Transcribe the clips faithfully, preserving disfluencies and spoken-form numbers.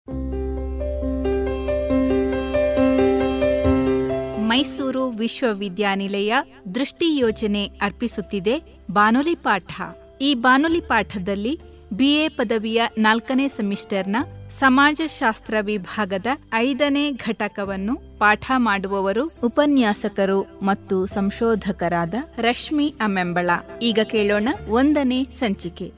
ಮೈಸೂರು ವಿಶ್ವವಿದ್ಯಾನಿಲಯ ದೃಷ್ಟಿ ಯೋಜನೆ ಅರ್ಪಿಸುತ್ತಿದೆ ಬಾನುಲಿ ಪಾಠ. ಈ ಬಾನುಲಿ ಪಾಠದಲ್ಲಿ ಬಿಎ ಪದವಿಯ ನಾಲ್ಕನೇ ಸೆಮಿಸ್ಟರ್ನ ಸಮಾಜಶಾಸ್ತ್ರ ವಿಭಾಗದ ಐದನೇ ಘಟಕವನ್ನು ಪಾಠ ಮಾಡುವವರು ಉಪನ್ಯಾಸಕರು ಮತ್ತು ಸಂಶೋಧಕರಾದ ರಶ್ಮಿ ಅಮೆಂಬಳ. ಈಗ ಕೇಳೋಣ ಒಂದನೇ ಸಂಚಿಕೆ.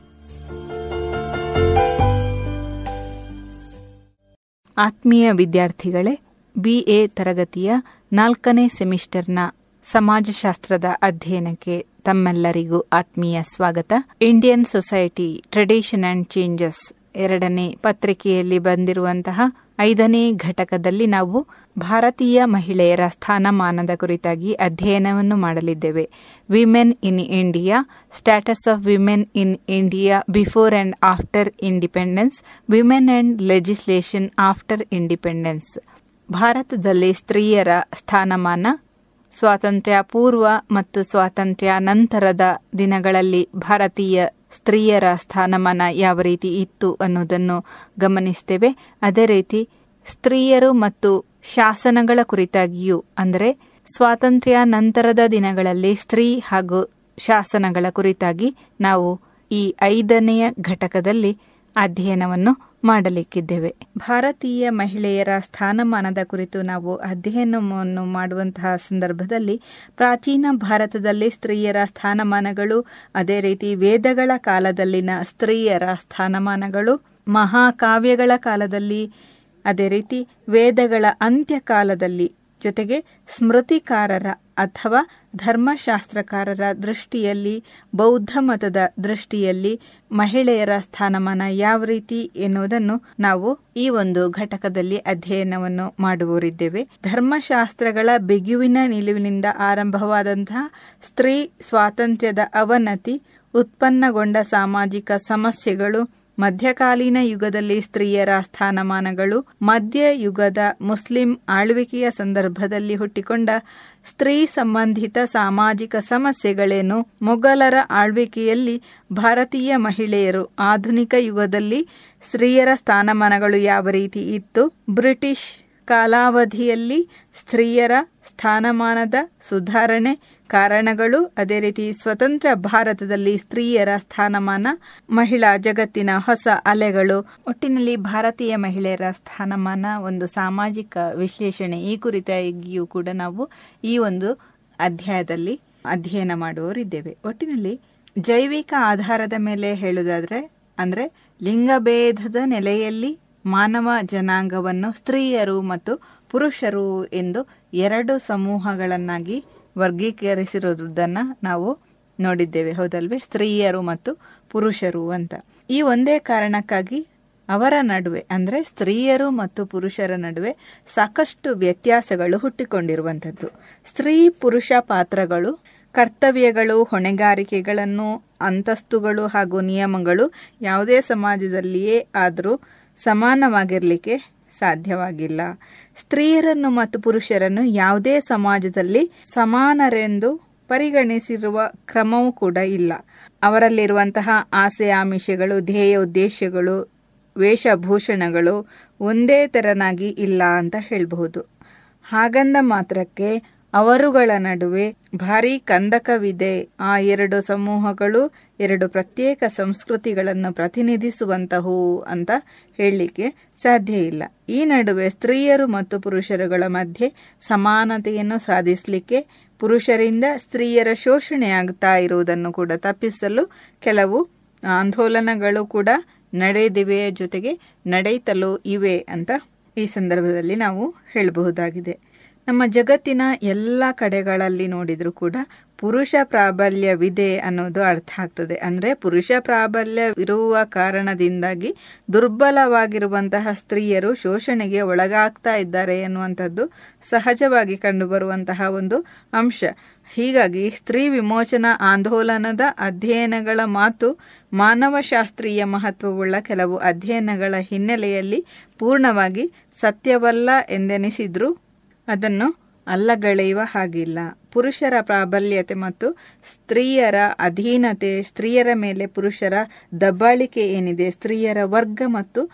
ಆತ್ಮೀಯ ವಿದ್ಯಾರ್ಥಿಗಳೇ, ಬಿಎ ತರಗತಿಯ ನಾಲ್ಕನೇ ಸೆಮಿಸ್ಟರ್ನ ಸಮಾಜಶಾಸ್ತ್ರದ ಅಧ್ಯಯನಕ್ಕೆ ತಮ್ಮೆಲ್ಲರಿಗೂ ಆತ್ಮೀಯ ಸ್ವಾಗತ. Indian society tradition and changes ಎರಡನೇ ಪತ್ರಿಕೆಯಲ್ಲಿ ಬಂದಿರುವಂತಹ ಐದನೇ ಘಟಕದಲ್ಲಿ ನಾವು ಭಾರತೀಯ ಮಹಿಳೆಯರ ಸ್ಥಾನಮಾನದ ಕುರಿತಾಗಿ ಅಧ್ಯಯನವನ್ನು ಮಾಡಲಿದ್ದೇವೆ. Women in India, status of women in India before and after independence, women and legislation after independence. ಭಾರತದಲ್ಲಿ ಸ್ತ್ರೀಯರ ಸ್ಥಾನಮಾನ ಸ್ವಾತಂತ್ರ್ಯ ಪೂರ್ವ ಮತ್ತು ಸ್ವಾತಂತ್ರ್ಯ ನಂತರದ ದಿನಗಳಲ್ಲಿ ಭಾರತೀಯ ಸ್ತ್ರೀಯರ ಸ್ಥಾನಮಾನ ಯಾವ ರೀತಿ ಇತ್ತು ಅನ್ನೋದನ್ನು ಗಮನಿಸ್ತೇವೆ. ಅದೇ ರೀತಿ ಸ್ತ್ರೀಯರು ಮತ್ತು ಶಾಸನಗಳ ಕುರಿತಾಗಿಯೂ, ಅಂದರೆ ಸ್ವಾತಂತ್ರ್ಯ ನಂತರದ ದಿನಗಳಲ್ಲಿ ಸ್ತ್ರೀ ಹಾಗೂ ಶಾಸನಗಳ ಕುರಿತಾಗಿ ನಾವು ಈ ಐದನೆಯ ಘಟಕದಲ್ಲಿ ಅಧ್ಯಯನವನ್ನು ಮಾಡಲಿಕ್ಕಿದ್ದೇವೆ. ಭಾರತೀಯ ಮಹಿಳೆಯರ ಸ್ಥಾನಮಾನದ ಕುರಿತು ನಾವು ಅಧ್ಯಯನವನ್ನು ಮಾಡುವಂತಹ ಸಂದರ್ಭದಲ್ಲಿ ಪ್ರಾಚೀನ ಭಾರತದಲ್ಲಿ ಸ್ತ್ರೀಯರ ಸ್ಥಾನಮಾನಗಳು, ಅದೇ ರೀತಿ ವೇದಗಳ ಕಾಲದಲ್ಲಿನ ಸ್ತ್ರೀಯರ ಸ್ಥಾನಮಾನಗಳು, ಮಹಾಕಾವ್ಯಗಳ ಕಾಲದಲ್ಲಿ, ಅದೇ ರೀತಿ ವೇದಗಳ ಅಂತ್ಯಕಾಲದಲ್ಲಿ, ಜೊತೆಗೆ ಸ್ಮೃತಿಕಾರರ ಅಥವಾ ಧರ್ಮಶಾಸ್ತ್ರಕಾರರ ದೃಷ್ಟಿಯಲ್ಲಿ, ಬೌದ್ಧ ಮತದ ದೃಷ್ಟಿಯಲ್ಲಿ ಮಹಿಳೆಯರ ಸ್ಥಾನಮಾನ ಯಾವ ರೀತಿ ಎನ್ನುವುದನ್ನು ನಾವು ಈ ಒಂದು ಘಟಕದಲ್ಲಿ ಅಧ್ಯಯನವನ್ನು ಮಾಡುವರಿದ್ದೇವೆ. ಧರ್ಮಶಾಸ್ತ್ರಗಳ ಬಿಗುವಿನ ನಿಲುವಿನಿಂದ ಆರಂಭವಾದಂತಹ ಸ್ತ್ರೀ ಸ್ವಾತಂತ್ರ್ಯದ ಅವನತಿ, ಉತ್ಪನ್ನಗೊಂಡ ಸಾಮಾಜಿಕ ಸಮಸ್ಯೆಗಳು, ಮಧ್ಯಕಾಲೀನ ಯುಗದಲ್ಲಿ ಸ್ತ್ರೀಯರ ಸ್ಥಾನಮಾನಗಳು, ಮಧ್ಯಯುಗದ ಮುಸ್ಲಿಂ ಆಳ್ವಿಕೆಯ ಸಂದರ್ಭದಲ್ಲಿ ಹುಟ್ಟಿಕೊಂಡ ಸ್ತ್ರೀ ಸಂಬಂಧಿತ ಸಾಮಾಜಿಕ ಸಮಸ್ಯೆಗಳೇನು, ಮೊಘಲರ ಆಳ್ವಿಕೆಯಲ್ಲಿ ಭಾರತೀಯ ಮಹಿಳೆಯರು, ಆಧುನಿಕ ಯುಗದಲ್ಲಿ ಸ್ತ್ರೀಯರ ಸ್ಥಾನಮಾನಗಳು ಯಾವ ರೀತಿ ಇತ್ತು, ಬ್ರಿಟಿಷ್ ಕಾಲಾವಧಿಯಲ್ಲಿ ಸ್ತ್ರೀಯರ ಸ್ಥಾನಮಾನದ ಸುಧಾರಣೆ ಕಾರಣಗಳು, ಅದೇ ರೀತಿ ಸ್ವತಂತ್ರ ಭಾರತದಲ್ಲಿ ಸ್ತ್ರೀಯರ ಸ್ಥಾನಮಾನ, ಮಹಿಳಾ ಜಗತ್ತಿನ ಹೊಸ ಅಲೆಗಳು, ಒಟ್ಟಿನಲ್ಲಿ ಭಾರತೀಯ ಮಹಿಳೆಯರ ಸ್ಥಾನಮಾನ ಒಂದು ಸಾಮಾಜಿಕ ವಿಶ್ಲೇಷಣೆ, ಈ ಕುರಿತಾಗಿಯೂ ಕೂಡ ನಾವು ಈ ಒಂದು ಅಧ್ಯಾಯದಲ್ಲಿ ಅಧ್ಯಯನ ಮಾಡುವವರಿದ್ದೇವೆ. ಒಟ್ಟಿನಲ್ಲಿ ಜೈವಿಕ ಆಧಾರದ ಮೇಲೆ ಹೇಳುವುದಾದ್ರೆ, ಅಂದ್ರೆ ಲಿಂಗಭೇದದ ನೆಲೆಯಲ್ಲಿ ಮಾನವ ಜನಾಂಗವನ್ನು ಸ್ತ್ರೀಯರು ಮತ್ತು ಪುರುಷರು ಎಂದು ಎರಡು ಸಮೂಹಗಳನ್ನಾಗಿ ವರ್ಗೀಕರಿಸಿರುವುದನ್ನ ನಾವು ನೋಡಿದ್ದೇವೆ, ಹೌದಲ್ವೇ? ಸ್ತ್ರೀಯರು ಮತ್ತು ಪುರುಷರು ಅಂತ. ಈ ಒಂದೇ ಕಾರಣಕ್ಕಾಗಿ ಅವರ ನಡುವೆ, ಅಂದ್ರೆ ಸ್ತ್ರೀಯರು ಮತ್ತು ಪುರುಷರ ನಡುವೆ ಸಾಕಷ್ಟು ವ್ಯತ್ಯಾಸಗಳು ಹುಟ್ಟಿಕೊಂಡಿರುವಂಥದ್ದು. ಸ್ತ್ರೀ ಪುರುಷ ಪಾತ್ರಗಳು, ಕರ್ತವ್ಯಗಳು, ಹೊಣೆಗಾರಿಕೆಗಳನ್ನು, ಅಂತಸ್ತುಗಳು ಹಾಗೂ ನಿಯಮಗಳು ಯಾವುದೇ ಸಮಾಜದಲ್ಲಿಯೇ ಆದರೂ ಸಮಾನವಾಗಿರಲಿಕ್ಕೆ ಸಾಧ್ಯವಾಗಿಲ್ಲ. ಸ್ತ್ರೀಯರನ್ನು ಮತ್ತು ಪುರುಷರನ್ನು ಯಾವುದೇ ಸಮಾಜದಲ್ಲಿ ಸಮಾನರೆಂದು ಪರಿಗಣಿಸಿರುವ ಕ್ರಮವೂ ಕೂಡ ಇಲ್ಲ. ಅವರಲ್ಲಿರುವಂತಹ ಆಸೆ ಆಮಿಷಗಳು, ಧ್ಯೇಯ ಉದ್ದೇಶಗಳು, ವೇಷಭೂಷಣಗಳು ಒಂದೇ ತೆರನಾಗಿ ಇಲ್ಲ ಅಂತ ಹೇಳಬಹುದು. ಹಾಗಂದ ಮಾತ್ರಕ್ಕೆ ಅವರುಗಳ ನಡುವೆ ಭಾರೀ ಕಂದಕವಿದೆ. ಆ ಎರಡು ಸಮೂಹಗಳು ಎರಡು ಪ್ರತ್ಯೇಕ ಸಂಸ್ಕೃತಿಗಳನ್ನು ಪ್ರತಿನಿಧಿಸುವಂತಹವು ಅಂತ ಹೇಳಲಿಕ್ಕೆ ಸಾಧ್ಯ ಇಲ್ಲ. ಈ ನಡುವೆ ಸ್ತ್ರೀಯರು ಮತ್ತು ಪುರುಷರುಗಳ ಮಧ್ಯೆ ಸಮಾನತೆಯನ್ನು ಸಾಧಿಸಲಿಕ್ಕೆ ಪುರುಷರಿಂದ ಸ್ತ್ರೀಯರ ಶೋಷಣೆಯಾಗ್ತಾ ಇರುವುದನ್ನು ಕೂಡ ತಪ್ಪಿಸಲು ಕೆಲವು ಆಂದೋಲನಗಳು ಕೂಡ ನಡೆದಿವೆ, ಜೊತೆಗೆ ನಡೆಯುತ್ತಲೂ ಇವೆ ಅಂತ ಈ ಸಂದರ್ಭದಲ್ಲಿ ನಾವು ಹೇಳಬಹುದಾಗಿದೆ. ನಮ್ಮ ಜಗತ್ತಿನ ಎಲ್ಲ ಕಡೆಗಳಲ್ಲಿ ನೋಡಿದ್ರೂ ಕೂಡ ಪುರುಷ ಪ್ರಾಬಲ್ಯವಿದೆ ಅನ್ನೋದು ಅರ್ಥ ಆಗ್ತದೆ. ಅಂದ್ರೆ ಪುರುಷ ಪ್ರಾಬಲ್ಯ ಇರುವ ಕಾರಣದಿಂದಾಗಿ ದುರ್ಬಲವಾಗಿರುವಂತಹ ಸ್ತ್ರೀಯರು ಶೋಷಣೆಗೆ ಒಳಗಾಗ್ತಾ ಇದ್ದಾರೆ ಎನ್ನುವಂಥದ್ದು ಸಹಜವಾಗಿ ಕಂಡುಬರುವಂತಹ ಒಂದು ಅಂಶ. ಹೀಗಾಗಿ ಸ್ತ್ರೀ ವಿಮೋಚನಾ ಆಂದೋಲನದ ಅಧ್ಯಯನಗಳ ಮಾತು ಮಾನವಶಾಸ್ತ್ರೀಯ ಮಹತ್ವವುಳ್ಳ ಕೆಲವು ಅಧ್ಯಯನಗಳ ಹಿನ್ನೆಲೆಯಲ್ಲಿ ಪೂರ್ಣವಾಗಿ ಸತ್ಯವಲ್ಲ ಎಂದೆನಿಸಿದ್ರೂ ಅದನ್ನು ಅಲ್ಲಗಳೆಯುವ ಹಾಗಿಲ್ಲ. ಪುರುಷರ ಪ್ರಾಬಲ್ಯತೆ ಮತ್ತು ಸ್ತ್ರೀಯರ ಅಧೀನತೆ, ಸ್ತ್ರೀಯರ ಮೇಲೆ ಪುರುಷರ ದಬ್ಬಾಳಿಕೆ ಏನಿದೆ, ಸ್ತ್ರೀಯರ ವರ್ಗ ಮತ್ತು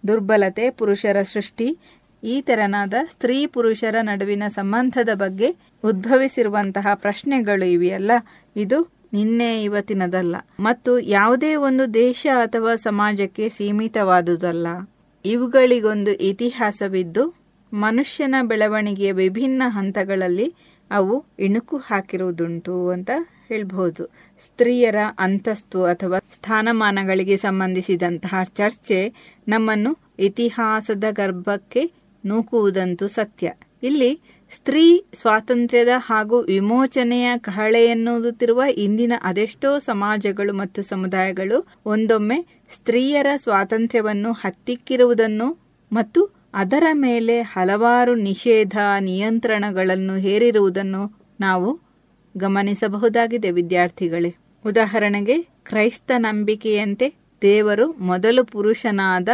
ದುರ್ಬಲತೆ, ಪುರುಷರ ಸೃಷ್ಟಿ, ಈ ತೆರನಾದ ಸ್ತ್ರೀ ಪುರುಷರ ನಡುವಿನ ಸಂಬಂಧದ ಬಗ್ಗೆ ಉದ್ಭವಿಸಿರುವಂತಹ ಪ್ರಶ್ನೆಗಳು ಇವೆಯಲ್ಲ, ಇದು ನಿನ್ನೆ ಇವತ್ತಿನದಲ್ಲ ಮತ್ತು ಯಾವುದೇ ಒಂದು ದೇಶ ಅಥವಾ ಸಮಾಜಕ್ಕೆ ಸೀಮಿತವಾದುದಲ್ಲ. ಇವುಗಳಿಗೊಂದು ಇತಿಹಾಸವಿದ್ದು ಮನುಷ್ಯನ ಬೆಳವಣಿಗೆಯ ವಿಭಿನ್ನ ಹಂತಗಳಲ್ಲಿ ಅವು ಇಣುಕು ಹಾಕಿರುವುದುಂಟು ಅಂತ ಹೇಳ್ಬಹುದು. ಸ್ತ್ರೀಯರ ಅಂತಸ್ತು ಅಥವಾ ಸ್ಥಾನಮಾನಗಳಿಗೆ ಸಂಬಂಧಿಸಿದಂತಹ ಚರ್ಚೆ ನಮ್ಮನ್ನು ಇತಿಹಾಸದ ಗರ್ಭಕ್ಕೆ ನೂಕುವುದಂತೂ ಸತ್ಯ. ಇಲ್ಲಿ ಸ್ತ್ರೀ ಸ್ವಾತಂತ್ರ್ಯದ ಹಾಗೂ ವಿಮೋಚನೆಯ ಕಹಳೆಯನ್ನೂದುತ್ತಿರುವ ಇಂದಿನ ಅದೆಷ್ಟೋ ಸಮಾಜಗಳು ಮತ್ತು ಸಮುದಾಯಗಳು ಒಂದೊಮ್ಮೆ ಸ್ತ್ರೀಯರ ಸ್ವಾತಂತ್ರ್ಯವನ್ನು ಹತ್ತಿಕ್ಕಿರುವುದನ್ನು ಮತ್ತು ಅದರ ಮೇಲೆ ಹಲವಾರು ನಿಷೇಧ ನಿಯಂತ್ರಣಗಳನ್ನು ಹೇರಿರುವುದನ್ನು ನಾವು ಗಮನಿಸಬಹುದಾಗಿದೆ ವಿದ್ಯಾರ್ಥಿಗಳೇ. ಉದಾಹರಣೆಗೆ, ಕ್ರೈಸ್ತ ನಂಬಿಕೆಯಂತೆ ದೇವರು ಮೊದಲು ಪುರುಷನಾದ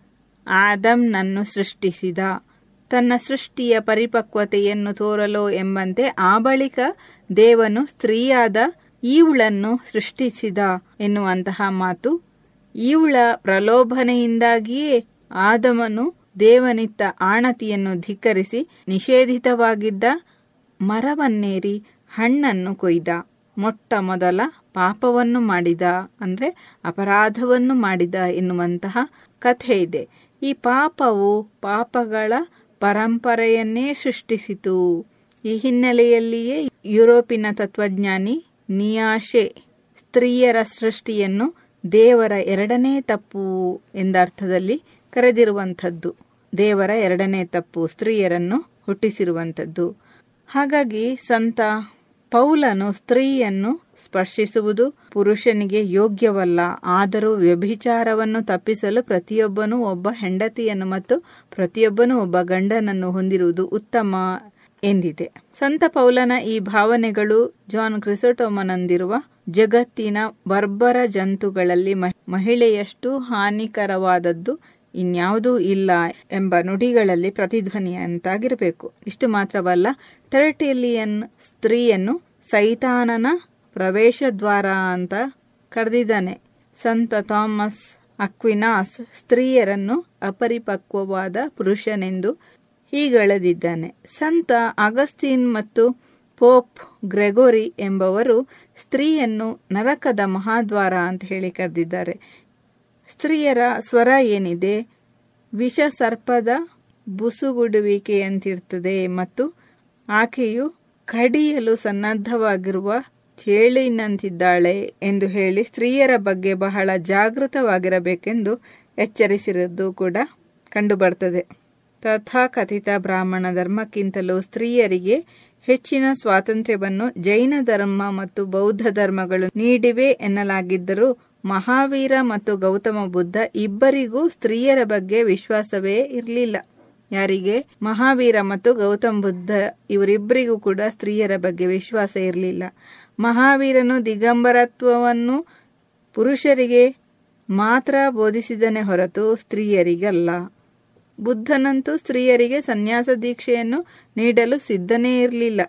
ಆದಮ್ನನ್ನು ಸೃಷ್ಟಿಸಿದ. ತನ್ನ ಸೃಷ್ಟಿಯ ಪರಿಪಕ್ವತೆಯನ್ನು ತೋರಲು ಎಂಬಂತೆ ಆ ಬಳಿಕ ದೇವನು ಸ್ತ್ರೀಯಾದ ಈವುಳನ್ನು ಸೃಷ್ಟಿಸಿದ ಎನ್ನುವಂತಹ ಮಾತು. ಈವುಳ ಪ್ರಲೋಭನೆಯಿಂದಾಗಿಯೇ ಆದಮನು ದೇವನಿತ್ತ ಆಣತಿಯನ್ನು ಧಿಕ್ಕರಿಸಿ ನಿಷೇಧಿತವಾಗಿದ್ದ ಮರವನ್ನೇರಿ ಹಣ್ಣನ್ನು ಕೊಯ್ದ. ಮೊಟ್ಟ ಮೊದಲ ಪಾಪವನ್ನು ಮಾಡಿದ, ಅಂದ್ರೆ ಅಪರಾಧವನ್ನು ಮಾಡಿದ ಎನ್ನುವಂತಹ ಕಥೆ ಇದೆ. ಈ ಪಾಪವು ಪಾಪಗಳ ಪರಂಪರೆಯನ್ನೇ ಸೃಷ್ಟಿಸಿತು. ಈ ಹಿನ್ನೆಲೆಯಲ್ಲಿಯೇ ಯುರೋಪಿನ ತತ್ವಜ್ಞಾನಿ ನಿಯಾಶೆ ಸ್ತ್ರೀಯರ ಸೃಷ್ಟಿಯನ್ನು ದೇವರ ಎರಡನೇ ತಪ್ಪು ಎಂದರ್ಥದಲ್ಲಿ ಕರೆದಿರುವಂಥದ್ದು. ದೇವರ ಎರಡನೇ ತಪ್ಪು ಸ್ತ್ರೀಯರನ್ನು ಹುಟ್ಟಿಸಿರುವಂಥದ್ದು. ಹಾಗಾಗಿ ಸಂತ ಪೌಲನು ಸ್ತ್ರೀಯನ್ನು ಸ್ಪರ್ಶಿಸುವುದು ಪುರುಷನಿಗೆ ಯೋಗ್ಯವಲ್ಲ, ಆದರೂ ವ್ಯಭಿಚಾರವನ್ನು ತಪ್ಪಿಸಲು ಪ್ರತಿಯೊಬ್ಬನೂ ಒಬ್ಬ ಹೆಂಡತಿಯನ್ನು ಮತ್ತು ಪ್ರತಿಯೊಬ್ಬನೂ ಒಬ್ಬ ಗಂಡನನ್ನು ಹೊಂದಿರುವುದು ಉತ್ತಮ ಎಂದಿದೆ. ಸಂತ ಪೌಲನ ಈ ಭಾವನೆಗಳು ಜಾನ್ ಕ್ರಿಸೋಟೋಮನಂದಿರುವ ಜಗತ್ತಿನ ಬರ್ಬರ ಜಂತುಗಳಲ್ಲಿ ಮಹಿಳೆಯಷ್ಟು ಹಾನಿಕರವಾದದ್ದು ಇನ್ಯಾವುದೂ ಇಲ್ಲ ಎಂಬ ನುಡಿಗಳಲ್ಲಿ ಪ್ರತಿಧ್ವನಿಯಂತಾಗಿರಬೇಕು. ಇಷ್ಟು ಮಾತ್ರವಲ್ಲ, ಟೆರ್ಟುಲಿಯನ್ ಸ್ತ್ರೀಯನ್ನು ಸೈತಾನನ ಪ್ರವೇಶ ದ್ವಾರ ಅಂತ ಕರೆದಿದ್ದಾನೆ. ಸಂತ ಥಾಮಸ್ ಅಕ್ವಿನಾಸ್ ಸ್ತ್ರೀಯರನ್ನು ಅಪರಿಪಕ್ವವಾದ ಪುರುಷನೆಂದು ಹೀಗಳೆದಿದ್ದಾನೆ. ಸಂತ ಆಗಸ್ಟಿನ್ ಮತ್ತು ಪೋಪ್ ಗ್ರೆಗೋರಿ ಎಂಬವರು ಸ್ತ್ರೀಯನ್ನು ನರಕದ ಮಹಾದ್ವಾರ ಅಂತ ಹೇಳಿ ಕರೆದಿದ್ದಾರೆ. ಸ್ತ್ರೀಯರ ಸ್ವರ ಏನಿದೆ ವಿಷ ಸರ್ಪದ ಬುಸುಗುಡುವಿಕೆಯಂತಿರ್ತದೆ ಮತ್ತು ಆಕೆಯು ಕಡಿಯಲು ಸನ್ನದ್ಧವಾಗಿರುವ ಚೇಳಿನಂತಿದ್ದಾಳೆ ಎಂದು ಹೇಳಿ ಸ್ತ್ರೀಯರ ಬಗ್ಗೆ ಬಹಳ ಜಾಗೃತವಾಗಿರಬೇಕೆಂದು ಎಚ್ಚರಿಸಿರುವುದು ಕೂಡ ಕಂಡುಬರ್ತದೆ. ತಥಾಕಥಿತ ಬ್ರಾಹ್ಮಣ ಧರ್ಮಕ್ಕಿಂತಲೂ ಸ್ತ್ರೀಯರಿಗೆ ಹೆಚ್ಚಿನ ಸ್ವಾತಂತ್ರ್ಯವನ್ನು ಜೈನ ಧರ್ಮ ಮತ್ತು ಬೌದ್ಧ ಧರ್ಮಗಳು ನೀಡಿವೆ ಎನ್ನಲಾಗಿದ್ದರೂ ಮಹಾವೀರ ಮತ್ತು ಗೌತಮ ಬುದ್ಧ ಇಬ್ಬರಿಗೂ ಸ್ತ್ರೀಯರ ಬಗ್ಗೆ ವಿಶ್ವಾಸವೇ ಇರಲಿಲ್ಲ. ಯಾರಿಗೆ? ಮಹಾವೀರ ಮತ್ತು ಗೌತಮ ಬುದ್ಧ ಇವರಿಬ್ಬರಿಗೂ ಕೂಡ ಸ್ತ್ರೀಯರ ಬಗ್ಗೆ ವಿಶ್ವಾಸ ಇರಲಿಲ್ಲ. ಮಹಾವೀರನು ದಿಗಂಬರತ್ವವನ್ನು ಪುರುಷರಿಗೆ ಮಾತ್ರ ಬೋಧಿಸಿದನೇ ಹೊರತು ಸ್ತ್ರೀಯರಿಗಲ್ಲ. ಬುದ್ಧನಂತೂ ಸ್ತ್ರೀಯರಿಗೆ ಸನ್ಯಾಸ ದೀಕ್ಷೆಯನ್ನು ನೀಡಲು ಸಿದ್ಧನೇ ಇರಲಿಲ್ಲ.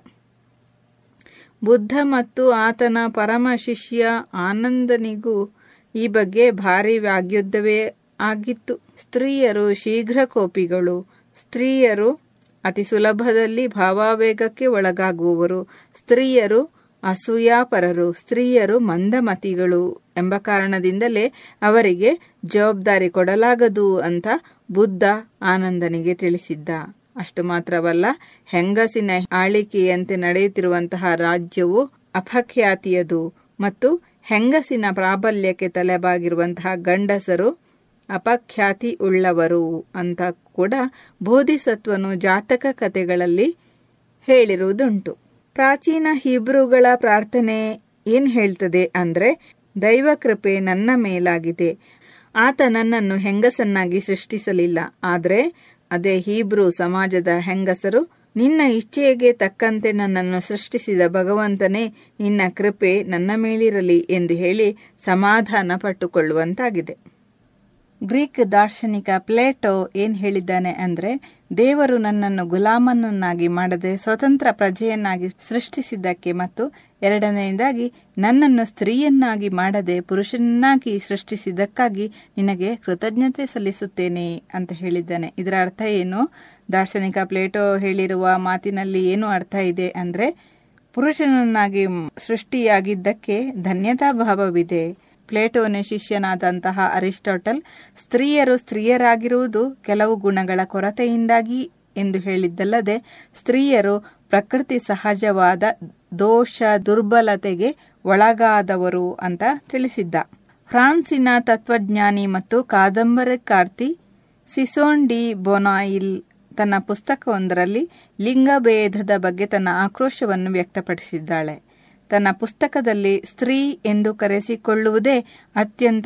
ಬುದ್ಧ ಮತ್ತು ಆತನ ಪರಮ ಶಿಷ್ಯ ಆನಂದನಿಗೂ ಈ ಬಗ್ಗೆ ಭಾರಿ ವಾಗ್ಯುದ್ಧವೇ ಆಗಿತ್ತು. ಸ್ತ್ರೀಯರು ಶೀಘ್ರ ಕೋಪಿಗಳು, ಸ್ತ್ರೀಯರು ಅತಿ ಸುಲಭದಲ್ಲಿ ಭಾವಾವೇಗಕ್ಕೆ ಒಳಗಾಗುವವರು, ಸ್ತ್ರೀಯರು ಅಸೂಯಾಪರರು, ಸ್ತ್ರೀಯರು ಮಂದಮತಿಗಳು ಎಂಬ ಕಾರಣದಿಂದಲೇ ಅವರಿಗೆ ಜವಾಬ್ದಾರಿ ಕೊಡಲಾಗದು ಅಂತ ಬುದ್ಧ ಆನಂದನಿಗೆ ತಿಳಿಸಿದ್ದ. ಅಷ್ಟು ಮಾತ್ರವಲ್ಲ, ಹೆಂಗಸಿನ ಆಳಿಕೆಯಂತೆ ನಡೆಯುತ್ತಿರುವಂತಹ ರಾಜ್ಯವು ಅಪಖ್ಯಾತಿಯದು ಮತ್ತು ಹೆಂಗಸಿನ ಪ್ರಾಬಲ್ಯಕ್ಕೆ ತಲೆಬಾಗಿರುವಂತಹ ಗಂಡಸರು ಅಪಖ್ಯಾತಿ ಉಳ್ಳವರು ಅಂತ ಕೂಡ ಬೋಧಿಸತ್ವನು ಜಾತಕ ಕಥೆಗಳಲ್ಲಿ ಹೇಳಿರುವುದುಂಟು. ಪ್ರಾಚೀನ ಹೀಬ್ರುಗಳ ಪ್ರಾರ್ಥನೆ ಏನ್ ಹೇಳ್ತದೆ ಅಂದ್ರೆ, ದೈವ ಕೃಪೆ ನನ್ನ ಮೇಲಾಗಿದೆ, ಆತ ನನ್ನನ್ನು ಹೆಂಗಸನ್ನಾಗಿ ಸೃಷ್ಟಿಸಲಿಲ್ಲ. ಆದರೆ ಅದೇ ಹೀಬ್ರು ಸಮಾಜದ ಹೆಂಗಸರು, ನಿನ್ನ ಇಚ್ಛೆಗೆ ತಕ್ಕಂತೆ ನನ್ನನ್ನು ಸೃಷ್ಟಿಸಿದ ಭಗವಂತನೇ, ನಿನ್ನ ಕೃಪೆ ನನ್ನ ಮೇಲಿರಲಿ ಎಂದು ಹೇಳಿ ಸಮಾಧಾನ ಪಟ್ಟುಕೊಳ್ಳುವಂತಾಗಿದೆ. ಗ್ರೀಕ್ ದಾರ್ಶನಿಕ ಪ್ಲೇಟೋ ಏನ್ ಹೇಳಿದ್ದಾನೆ ಅಂದ್ರೆ, ದೇವರು ನನ್ನನ್ನು ಗುಲಾಮನನ್ನಾಗಿ ಮಾಡದೆ ಸ್ವತಂತ್ರ ಪ್ರಜೆಯನ್ನಾಗಿ ಸೃಷ್ಟಿಸಿದ್ದಕ್ಕೆ ಮತ್ತು ಎರಡನೆಯದಾಗಿ ನನ್ನನ್ನು ಸ್ತ್ರೀಯನ್ನಾಗಿ ಮಾಡದೆ ಪುರುಷನನ್ನಾಗಿ ಸೃಷ್ಟಿಸಿದ್ದಕ್ಕಾಗಿ ನಿನಗೆ ಕೃತಜ್ಞತೆ ಸಲ್ಲಿಸುತ್ತೇನೆ ಅಂತ ಹೇಳಿದ್ದಾನೆ. ಇದರ ಅರ್ಥ ಏನು? ದಾರ್ಶನಿಕ ಪ್ಲೇಟೋ ಹೇಳಿರುವ ಮಾತಿನಲ್ಲಿ ಏನು ಅರ್ಥ ಇದೆ ಅಂದ್ರೆ, ಪುರುಷನನ್ನಾಗಿ ಸೃಷ್ಟಿಯಾಗಿದ್ದಕ್ಕೆ ಧನ್ಯತಾ ಭಾವವಿದೆ. ಪ್ಲೇಟೋನ ಶಿಷ್ಯನಾದಂತಹ ಅರಿಸ್ಟಾಟಲ್ ಸ್ತ್ರೀಯರು ಸ್ತ್ರೀಯರಾಗಿರುವುದು ಕೆಲವು ಗುಣಗಳ ಕೊರತೆಯಿಂದಾಗಿ ಎಂದು ಹೇಳಿದ್ದಲ್ಲದೆ, ಸ್ತ್ರೀಯರು ಪ್ರಕೃತಿ ಸಹಜವಾದ ದೋಷ ದುರ್ಬಲತೆಗೆ ಒಳಗಾದವರು ಅಂತ ತಿಳಿಸಿದ್ದ. ಫ್ರಾನ್ಸಿನ ತತ್ವಜ್ಞಾನಿ ಮತ್ತು ಕಾದಂಬರಿಕಾರ್ತಿ ಸಿಸೋನ್ ಡಿ ಬೊನಾಯಿಲ್ ತನ್ನ ಪುಸ್ತಕವೊಂದರಲ್ಲಿ ಲಿಂಗಭೇದದ ಬಗ್ಗೆ ತನ್ನ ಆಕ್ರೋಶವನ್ನು ವ್ಯಕ್ತಪಡಿಸಿದ್ದಾಳೆ. ತನ್ನ ಪುಸ್ತಕದಲ್ಲಿ ಸ್ತ್ರೀ ಎಂದು ಕರೆಸಿಕೊಳ್ಳುವುದೇ ಅತ್ಯಂತ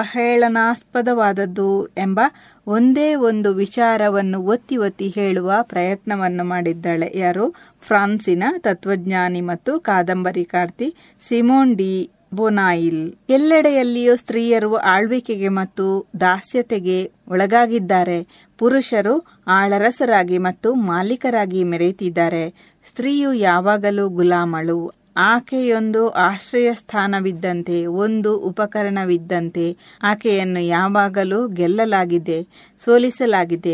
ಅವಹೇಳನಾಸ್ಪದವಾದದ್ದು ಎಂಬ ಒಂದೇ ಒಂದು ವಿಚಾರವನ್ನು ಒತ್ತಿ ಒತ್ತಿ ಹೇಳುವ ಪ್ರಯತ್ನವನ್ನು ಮಾಡಿದ್ದಾಳೆ. ಯಾರು? ಫ್ರಾನ್ಸಿನ ತತ್ವಜ್ಞಾನಿ ಮತ್ತು ಕಾದಂಬರಿಕಾರ್ತಿ ಸಿಮೋನ್ ಡಿ ಬೊನಾಯಿಲ್. ಎಲ್ಲೆಡೆಯಲ್ಲಿಯೂ ಸ್ತ್ರೀಯರು ಆಳ್ವಿಕೆಗೆ ಮತ್ತು ದಾಸ್ಯತೆಗೆ ಒಳಗಾಗಿದ್ದಾರೆ. ಪುರುಷರು ಆಳರಸರಾಗಿ ಮತ್ತು ಮಾಲೀಕರಾಗಿ ಮೆರೆಯುತ್ತಿದ್ದಾರೆ. ಸ್ತ್ರೀಯು ಯಾವಾಗಲೂ ಗುಲಾಮಳು. ಆಕೆಯೊಂದು ಆಶ್ರಯ ಸ್ಥಾನವಿದ್ದಂತೆ, ಒಂದು ಉಪಕರಣವಿದ್ದಂತೆ. ಆಕೆಯನ್ನು ಯಾವಾಗಲೂ ಗೆಲ್ಲಲಾಗಿದೆ, ಸೋಲಿಸಲಾಗಿದೆ,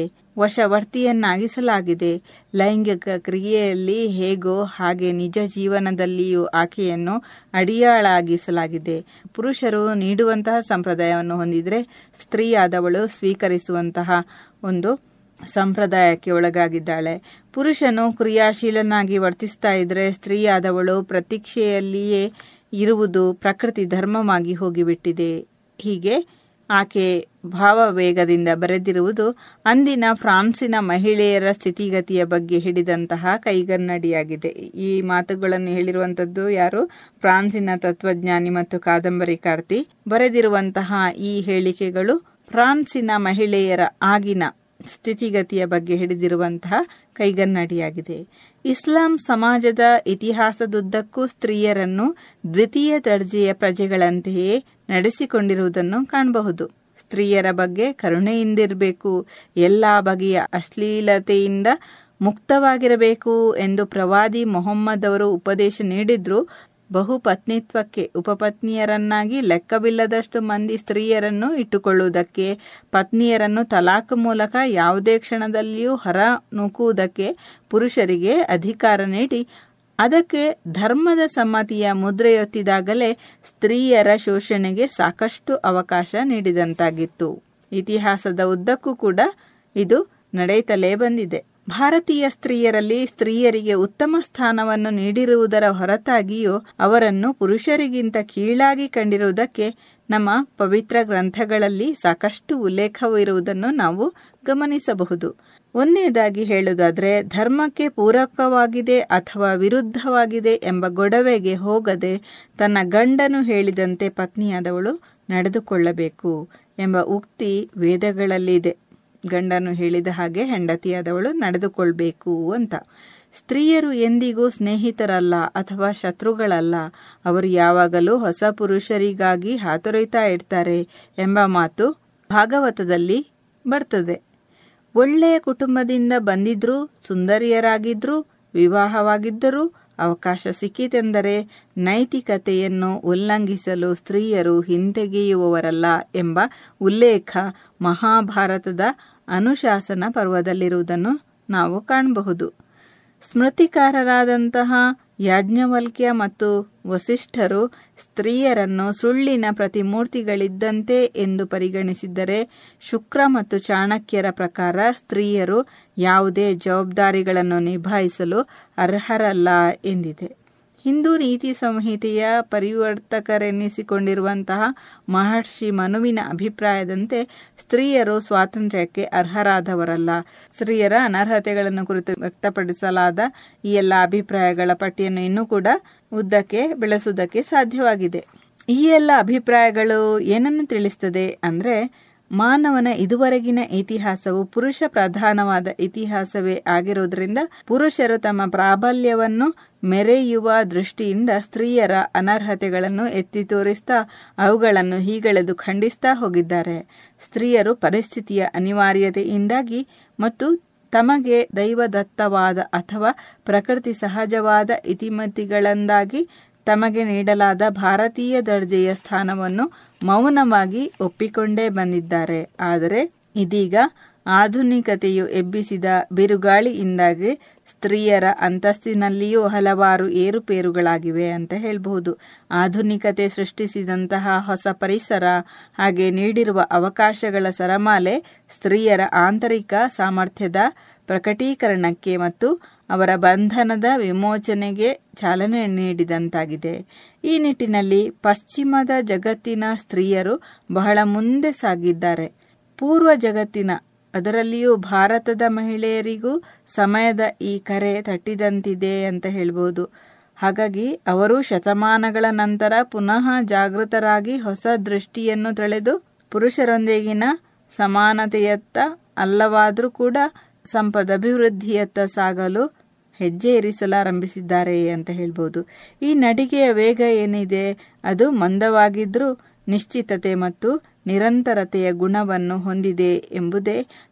ವಶವರ್ತಿಯನ್ನಾಗಿಸಲಾಗಿದೆ. ಲೈಂಗಿಕ ಕ್ರಿಯೆಯಲ್ಲಿ ಹೇಗೋ ಹಾಗೆ ನಿಜ ಜೀವನದಲ್ಲಿಯೂ ಆಕೆಯನ್ನು ಅಡಿಯಾಳಾಗಿಸಲಾಗಿದೆ. ಪುರುಷರು ನೀಡುವಂತಹ ಸಂಪ್ರದಾಯವನ್ನು ಹೊಂದಿದ್ರೆ ಸ್ತ್ರೀಯಾದವಳು ಸ್ವೀಕರಿಸುವಂತಹ ಒಂದು ಸಂಪ್ರದಾಯಕ್ಕೆ ಒಳಗಾಗಿದ್ದಾಳೆ. ಪುರುಷನು ಕ್ರಿಯಾಶೀಲನಾಗಿ ವರ್ತಿಸ್ತಾ ಇದ್ರೆ ಸ್ತ್ರೀಯಾದವಳು ಪ್ರತೀಕ್ಷೆಯಲ್ಲಿಯೇ ಇರುವುದು ಪ್ರಕೃತಿ ಧರ್ಮವಾಗಿ ಹೋಗಿಬಿಟ್ಟಿದೆ. ಹೀಗೆ ಆಕೆ ಭಾವವೇಗದಿಂದ ಬರೆದಿರುವುದು ಅಂದಿನ ಫ್ರಾನ್ಸಿನ ಮಹಿಳೆಯರ ಸ್ಥಿತಿಗತಿಯ ಬಗ್ಗೆ ಹಿಡಿದಂತಹ ಕೈಗನ್ನಡಿಯಾಗಿದೆ. ಈ ಮಾತುಗಳನ್ನು ಹೇಳಿರುವಂತದ್ದು ಯಾರು? ಫ್ರಾನ್ಸಿನ ತತ್ವಜ್ಞಾನಿ ಮತ್ತು ಕಾದಂಬರಿಕಾರ್ತಿ. ಬರೆದಿರುವಂತಹ ಈ ಹೇಳಿಕೆಗಳು ಫ್ರಾನ್ಸಿನ ಮಹಿಳೆಯರ ಆಗಿನ ಸ್ಥಿತಿಗತಿಯ ಬಗ್ಗೆ ಹಿಡಿದಿರುವಂತಹ ಕೈಗನ್ನಡಿಯಾಗಿದೆ. ಇಸ್ಲಾಂ ಸಮಾಜದ ಇತಿಹಾಸದುದ್ದಕ್ಕೂ ಸ್ತ್ರೀಯರನ್ನು ದ್ವಿತೀಯ ದರ್ಜೆಯ ಪ್ರಜೆಗಳಂತೆಯೇ ನಡೆಸಿಕೊಂಡಿರುವುದನ್ನು ಕಾಣಬಹುದು. ಸ್ತ್ರೀಯರ ಬಗ್ಗೆ ಕರುಣೆಯಿಂದಿರಬೇಕು, ಎಲ್ಲಾ ಬಗೆಯ ಅಶ್ಲೀಲತೆಯಿಂದ ಮುಕ್ತವಾಗಿರಬೇಕು ಎಂದು ಪ್ರವಾದಿ ಮೊಹಮ್ಮದ್ ಅವರು ಉಪದೇಶ ನೀಡಿದ್ರು. ಬಹುಪತ್ನಿತ್ವಕ್ಕೆ ಉಪಪತ್ನಿಯರನ್ನಾಗಿ ಲೆಕ್ಕವಿಲ್ಲದಷ್ಟು ಮಂದಿ ಸ್ತ್ರೀಯರನ್ನು ಇಟ್ಟುಕೊಳ್ಳುವುದಕ್ಕೆ, ಪತ್ನಿಯರನ್ನು ತಲಾಖ್ ಮೂಲಕ ಯಾವುದೇ ಕ್ಷಣದಲ್ಲಿಯೂ ಹೊರ ನೂಕುವುದಕ್ಕೆ ಪುರುಷರಿಗೆ ಅಧಿಕಾರ ನೀಡಿ ಅದಕ್ಕೆ ಧರ್ಮದ ಸಮ್ಮತಿಯ ಮುದ್ರೆಯೊತ್ತಿದಾಗಲೇ ಸ್ತ್ರೀಯರ ಶೋಷಣೆಗೆ ಸಾಕಷ್ಟು ಅವಕಾಶ ನೀಡಿದಂತಾಗಿತ್ತು. ಇತಿಹಾಸದ ಉದ್ದಕ್ಕೂ ಕೂಡ ಇದು ನಡೆಯುತ್ತಲೇ ಬಂದಿದೆ. ಭಾರತೀಯ ಸ್ತ್ರೀಯರಲ್ಲಿ ಸ್ತ್ರೀಯರಿಗೆ ಉತ್ತಮ ಸ್ಥಾನವನ್ನು ನೀಡಿರುವುದರ ಹೊರತಾಗಿಯೂ ಅವರನ್ನು ಪುರುಷರಿಗಿಂತ ಕೀಳಾಗಿ ಕಂಡಿರುವುದಕ್ಕೆ ನಮ್ಮ ಪವಿತ್ರ ಗ್ರಂಥಗಳಲ್ಲಿ ಸಾಕಷ್ಟು ಉಲ್ಲೇಖವಿರುವುದನ್ನು ನಾವು ಗಮನಿಸಬಹುದು. ಒಂದನೇದಾಗಿ ಹೇಳುವುದಾದ್ರೆ, ಧರ್ಮಕ್ಕೆ ಪೂರಕವಾಗಿದೆ ಅಥವಾ ವಿರುದ್ಧವಾಗಿದೆ ಎಂಬ ಗೊಡವೆಗೆ ಹೋಗದೆ ತನ್ನ ಗಂಡನು ಹೇಳಿದಂತೆ ಪತ್ನಿಯಾದವಳು ನಡೆದುಕೊಳ್ಳಬೇಕು ಎಂಬ ಉಕ್ತಿ ವೇದಗಳಲ್ಲಿದೆ. ಗಂಡನು ಹೇಳಿದ ಹಾಗೆ ಹೆಂಡತಿಯಾದವಳು ನಡೆದುಕೊಳ್ಬೇಕು ಅಂತ. ಸ್ತ್ರೀಯರು ಎಂದಿಗೂ ಸ್ನೇಹಿತರಲ್ಲ ಅಥವಾ ಶತ್ರುಗಳಲ್ಲ. ಅವರು ಯಾವಾಗಲೂ ಹೊಸ ಪುರುಷರಿಗಾಗಿ ಹಾತೊರೆಯುತ್ತಾ ಇರ್ತಾರೆ ಎಂಬ ಮಾತು ಭಾಗವತದಲ್ಲಿ ಬರ್ತದೆ. ಒಳ್ಳೆಯ ಕುಟುಂಬದಿಂದ ಬಂದಿದ್ರು, ಸುಂದರಿಯರಾಗಿದ್ರು, ವಿವಾಹವಾಗಿದ್ದರೂ ಅವಕಾಶ ಸಿಕ್ಕಿತೆಂದರೆ ನೈತಿಕತೆಯನ್ನು ಉಲ್ಲಂಘಿಸಲು ಸ್ತ್ರೀಯರು ಹಿಂತೆಗೆಯುವವರಲ್ಲ ಎಂಬ ಉಲ್ಲೇಖ ಮಹಾಭಾರತದ ಅನುಶಾಸನ ಪರ್ವದಲ್ಲಿರುವುದನ್ನು ನಾವು ಕಾಣಬಹುದು. ಸ್ಮೃತಿಕಾರರಾದಂತಹ ಯಾಜ್ಞವಲ್ಕ್ಯ ಮತ್ತು ವಸಿಷ್ಠರು ಸ್ತ್ರೀಯರನ್ನು ಸುಳ್ಳಿನ ಪ್ರತಿಮೂರ್ತಿಗಳಿದ್ದಂತೆ ಎಂದು ಪರಿಗಣಿಸಿದ್ದರೆ, ಶುಕ್ರ ಮತ್ತು ಚಾಣಕ್ಯರ ಪ್ರಕಾರ ಸ್ತ್ರೀಯರು ಯಾವುದೇ ಜವಾಬ್ದಾರಿಗಳನ್ನು ನಿಭಾಯಿಸಲು ಅರ್ಹರಲ್ಲ ಎಂದಿದೆ. ಹಿಂದೂ ನೀತಿ ಸಂಹಿತೆಯ ಪರಿವರ್ತಕರೆನ್ನಿಸಿಕೊಂಡಿರುವಂತಹ ಮಹರ್ಷಿ ಮನುವಿನ ಅಭಿಪ್ರಾಯದಂತೆ ಸ್ತ್ರೀಯರು ಸ್ವಾತಂತ್ರ್ಯಕ್ಕೆ ಅರ್ಹರಾದವರಲ್ಲ. ಸ್ತ್ರೀಯರ ಅನರ್ಹತೆಗಳನ್ನು ಕುರಿತು ವ್ಯಕ್ತಪಡಿಸಲಾದ ಈ ಎಲ್ಲ ಅಭಿಪ್ರಾಯಗಳ ಪಟ್ಟಿಯನ್ನು ಇನ್ನೂ ಕೂಡ ಉದ್ದಕ್ಕೆ ಬೆಳೆಸುವುದಕ್ಕೆ ಸಾಧ್ಯವಾಗಿದೆ. ಈ ಎಲ್ಲ ಅಭಿಪ್ರಾಯಗಳು ಏನನ್ನು ತಿಳಿಸ್ತದೆ ಅಂದ್ರೆ, ಮಾನವನ ಇದುವರೆಗಿನ ಇತಿಹಾಸವು ಪುರುಷ ಪ್ರಧಾನವಾದ ಇತಿಹಾಸವೇ ಆಗಿರುವುದರಿಂದ ಪುರುಷರು ತಮ್ಮ ಪ್ರಾಬಲ್ಯವನ್ನು ಮೆರೆಯುವ ದೃಷ್ಟಿಯಿಂದ ಸ್ತ್ರೀಯರ ಅನರ್ಹತೆಗಳನ್ನು ಎತ್ತಿ ತೋರಿಸ್ತಾ ಅವುಗಳನ್ನು ಹೀಗಳೆದು ಖಂಡಿಸ್ತಾ ಹೋಗಿದ್ದಾರೆ. ಸ್ತ್ರೀಯರು ಪರಿಸ್ಥಿತಿಯ ಅನಿವಾರ್ಯತೆಯಿಂದಾಗಿ ಮತ್ತು ತಮಗೆ ದೈವದತ್ತವಾದ ಅಥವಾ ಪ್ರಕೃತಿ ಸಹಜವಾದ ಇತಿಮಿತಿಗಳಿಂದಾಗಿ ತಮಗೆ ನೀಡಲಾದ ಭಾರತೀಯ ದರ್ಜೆಯ ಸ್ಥಾನವನ್ನು ಮೌನವಾಗಿ ಒಪ್ಪಿಕೊಂಡೇ ಬಂದಿದ್ದಾರೆ. ಆದರೆ ಇದೀಗ ಆಧುನಿಕತೆಯು ಎಬ್ಬಿಸಿದ ಬಿರುಗಾಳಿಯಿಂದಾಗಿ ಸ್ತ್ರೀಯರ ಅಂತಸ್ತಿನಲ್ಲಿಯೂ ಹಲವಾರು ಏರುಪೇರುಗಳಾಗಿವೆ ಅಂತ ಹೇಳಬಹುದು. ಆಧುನಿಕತೆ ಸೃಷ್ಟಿಸಿದಂತಹ ಹೊಸ ಪರಿಸರ ಹಾಗೆ ನೀಡಿರುವ ಅವಕಾಶಗಳ ಸರಮಾಲೆ ಸ್ತ್ರೀಯರ ಆಂತರಿಕ ಸಾಮರ್ಥ್ಯದ ಪ್ರಕಟೀಕರಣಕ್ಕೆ ಮತ್ತು ಅವರ ಬಂಧನದ ವಿಮೋಚನೆಗೆ ಚಾಲನೆ ನೀಡಿದಂತಾಗಿದೆ. ಈ ನಿಟ್ಟಿನಲ್ಲಿ ಪಶ್ಚಿಮದ ಜಗತ್ತಿನ ಸ್ತ್ರೀಯರು ಬಹಳ ಮುಂದೆ ಸಾಗಿದ್ದಾರೆ. ಪೂರ್ವ ಜಗತ್ತಿನ ಅದರಲ್ಲಿಯೂ ಭಾರತದ ಮಹಿಳೆಯರಿಗೂ ಸಮಯದ ಈ ಕರೆ ತಟ್ಟಿದಂತಿದೆ ಅಂತ ಹೇಳ್ಬೋದು. ಹಾಗಾಗಿ ಅವರು ಶತಮಾನಗಳ ನಂತರ ಪುನಃ ಜಾಗೃತರಾಗಿ ಹೊಸ ದೃಷ್ಟಿಯನ್ನು ತಳೆದು ಪುರುಷರೊಂದಿಗಿನ ಸಮಾನತೆಯತ್ತ ಅಲ್ಲವಾದರೂ ಕೂಡ ಸಂಪದ ಅಭಿವೃದ್ಧಿಯತ್ತ ಸಾಗಲು ಹೆಜ್ಜೆ ಇರಿಸಲಾರಂಭಿಸಿದ್ದಾರೆ ಅಂತ ಹೇಳ್ಬೋದು. ಈ ನಡಿಗೆಯ ವೇಗ ಏನಿದೆ ಅದು ಮಂದವಾಗಿದ್ರೂ ನಿಶ್ಚಿತತೆ ಮತ್ತು ನಿರಂತರತೆಯ ಗುಣವನ್ನು ಹೊಂದಿದೆ ಎಂಬುದೇ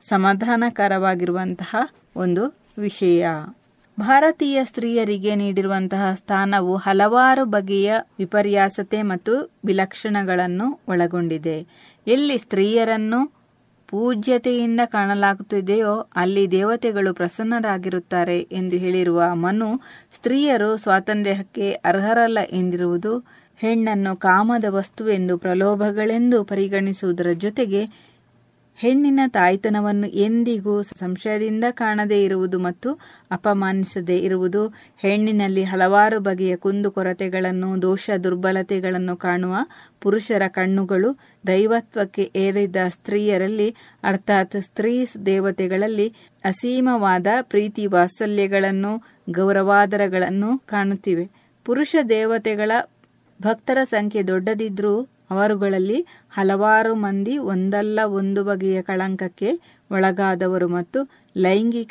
ಸಮಾಧಾನಕರವಾಗಿರುವಂತಹ ಒಂದು ವಿಷಯ. ಭಾರತೀಯ ಸ್ತ್ರೀಯರಿಗೆ ನೀಡಿರುವಂತಹ ಸ್ಥಾನವು ಹಲವಾರು ಬಗೆಯ ವಿಪರ್ಯಾಸತೆ ಮತ್ತು ವಿಲಕ್ಷಣಗಳನ್ನು ಒಳಗೊಂಡಿದೆ. ಎಲ್ಲಿ ಸ್ತ್ರೀಯರನ್ನು ಪೂಜ್ಯತೆಯಿಂದ ಕಾಣಲಾಗುತ್ತಿದೆಯೋ ಅಲ್ಲಿ ದೇವತೆಗಳು ಪ್ರಸನ್ನರಾಗಿರುತ್ತಾರೆ ಎಂದು ಹೇಳಿರುವ ಮನು, ಸ್ತ್ರೀಯರು ಸ್ವಾತಂತ್ರ್ಯಕ್ಕೆ ಅರ್ಹರಲ್ಲ ಎಂದಿರುವುದು, ಹೆಣ್ಣನ್ನು ಕಾಮದ ವಸ್ತುವೆಂದು ಪ್ರಲೋಭಗಳೆಂದು ಪರಿಗಣಿಸುವುದರ ಜೊತೆಗೆ ಹೆಣ್ಣಿನ ತಾಯ್ತನವನ್ನು ಎಂದಿಗೂ ಸಂಶಯದಿಂದ ಕಾಣದೇ ಇರುವುದು ಮತ್ತು ಅಪಮಾನಿಸದೇ ಇರುವುದು, ಹೆಣ್ಣಿನಲ್ಲಿ ಹಲವಾರು ಬಗೆಯ ಕುಂದುಕೊರತೆಗಳನ್ನು ದೋಷ ದುರ್ಬಲತೆಗಳನ್ನು ಕಾಣುವ ಪುರುಷರ ಕಣ್ಣುಗಳು ದೈವತ್ವಕ್ಕೆ ಏರಿದ ಸ್ತ್ರೀಯರಲ್ಲಿ ಅರ್ಥಾತ್ ಸ್ತ್ರೀ ದೇವತೆಗಳಲ್ಲಿ ಅಸೀಮವಾದ ಪ್ರೀತಿ ವಾತ್ಸಲ್ಯಗಳನ್ನು ಗೌರವಾದರಗಳನ್ನು ಕಾಣುತ್ತಿವೆ. ಪುರುಷ ದೇವತೆಗಳ ಭಕ್ತರ ಸಂಖ್ಯೆ ದೊಡ್ಡದಿದ್ರೂ ಅವರುಗಳಲ್ಲಿ ಹಲವಾರು ಮಂದಿ ಒಂದಲ್ಲ ಒಂದು ಬಗೆಯ ಕಳಂಕಕ್ಕೆ ಒಳಗಾದವರು ಮತ್ತು ಲೈಂಗಿಕ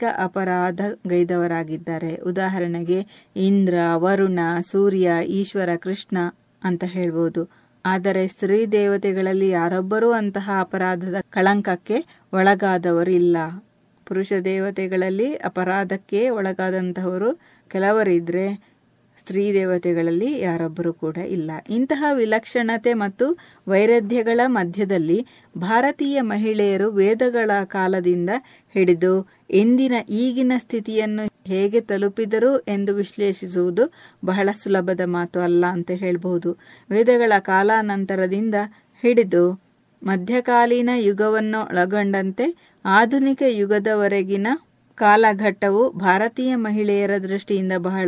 ಅಪರಾಧಗೈದವರಾಗಿದ್ದಾರೆ. ಉದಾಹರಣೆಗೆ ಇಂದ್ರ, ವರುಣ, ಸೂರ್ಯ, ಈಶ್ವರ, ಕೃಷ್ಣ ಅಂತ ಹೇಳ್ಬೋದು. ಆದರೆ ಸ್ತ್ರೀ ದೇವತೆಗಳಲ್ಲಿ ಯಾರೊಬ್ಬರೂ ಅಂತಹ ಅಪರಾಧದ ಕಳಂಕಕ್ಕೆ ಒಳಗಾದವರು ಇಲ್ಲ. ಪುರುಷ ದೇವತೆಗಳಲ್ಲಿ ಅಪರಾಧಕ್ಕೆ ಒಳಗಾದಂತಹವರು ಕೆಲವರಿದ್ರೆ ಸ್ತ್ರೀ ದೇವತೆಗಳಲ್ಲಿ ಯಾರೊಬ್ಬರೂ ಕೂಡ ಇಲ್ಲ. ಇಂತಹ ವಿಲಕ್ಷಣತೆ ಮತ್ತು ವೈರುಧ್ಯಗಳ ಮಧ್ಯದಲ್ಲಿ ಭಾರತೀಯ ಮಹಿಳೆಯರು ವೇದಗಳ ಕಾಲದಿಂದ ಹಿಡಿದು ಇಂದಿನ ಈಗಿನ ಸ್ಥಿತಿಯನ್ನು ಹೇಗೆ ತಲುಪಿದರು ಎಂದು ವಿಶ್ಲೇಷಿಸುವುದು ಬಹಳ ಸುಲಭದ ಮಾತು ಅಲ್ಲ ಅಂತ ಹೇಳಬಹುದು. ವೇದಗಳ ಕಾಲಾನಂತರದಿಂದ ಹಿಡಿದು ಮಧ್ಯಕಾಲೀನ ಯುಗವನ್ನು ಒಳಗೊಂಡಂತೆ ಆಧುನಿಕ ಯುಗದವರೆಗಿನ ಕಾಲಘಟ್ಟವು ಭಾರತೀಯ ಮಹಿಳೆಯರ ದೃಷ್ಟಿಯಿಂದ ಬಹಳ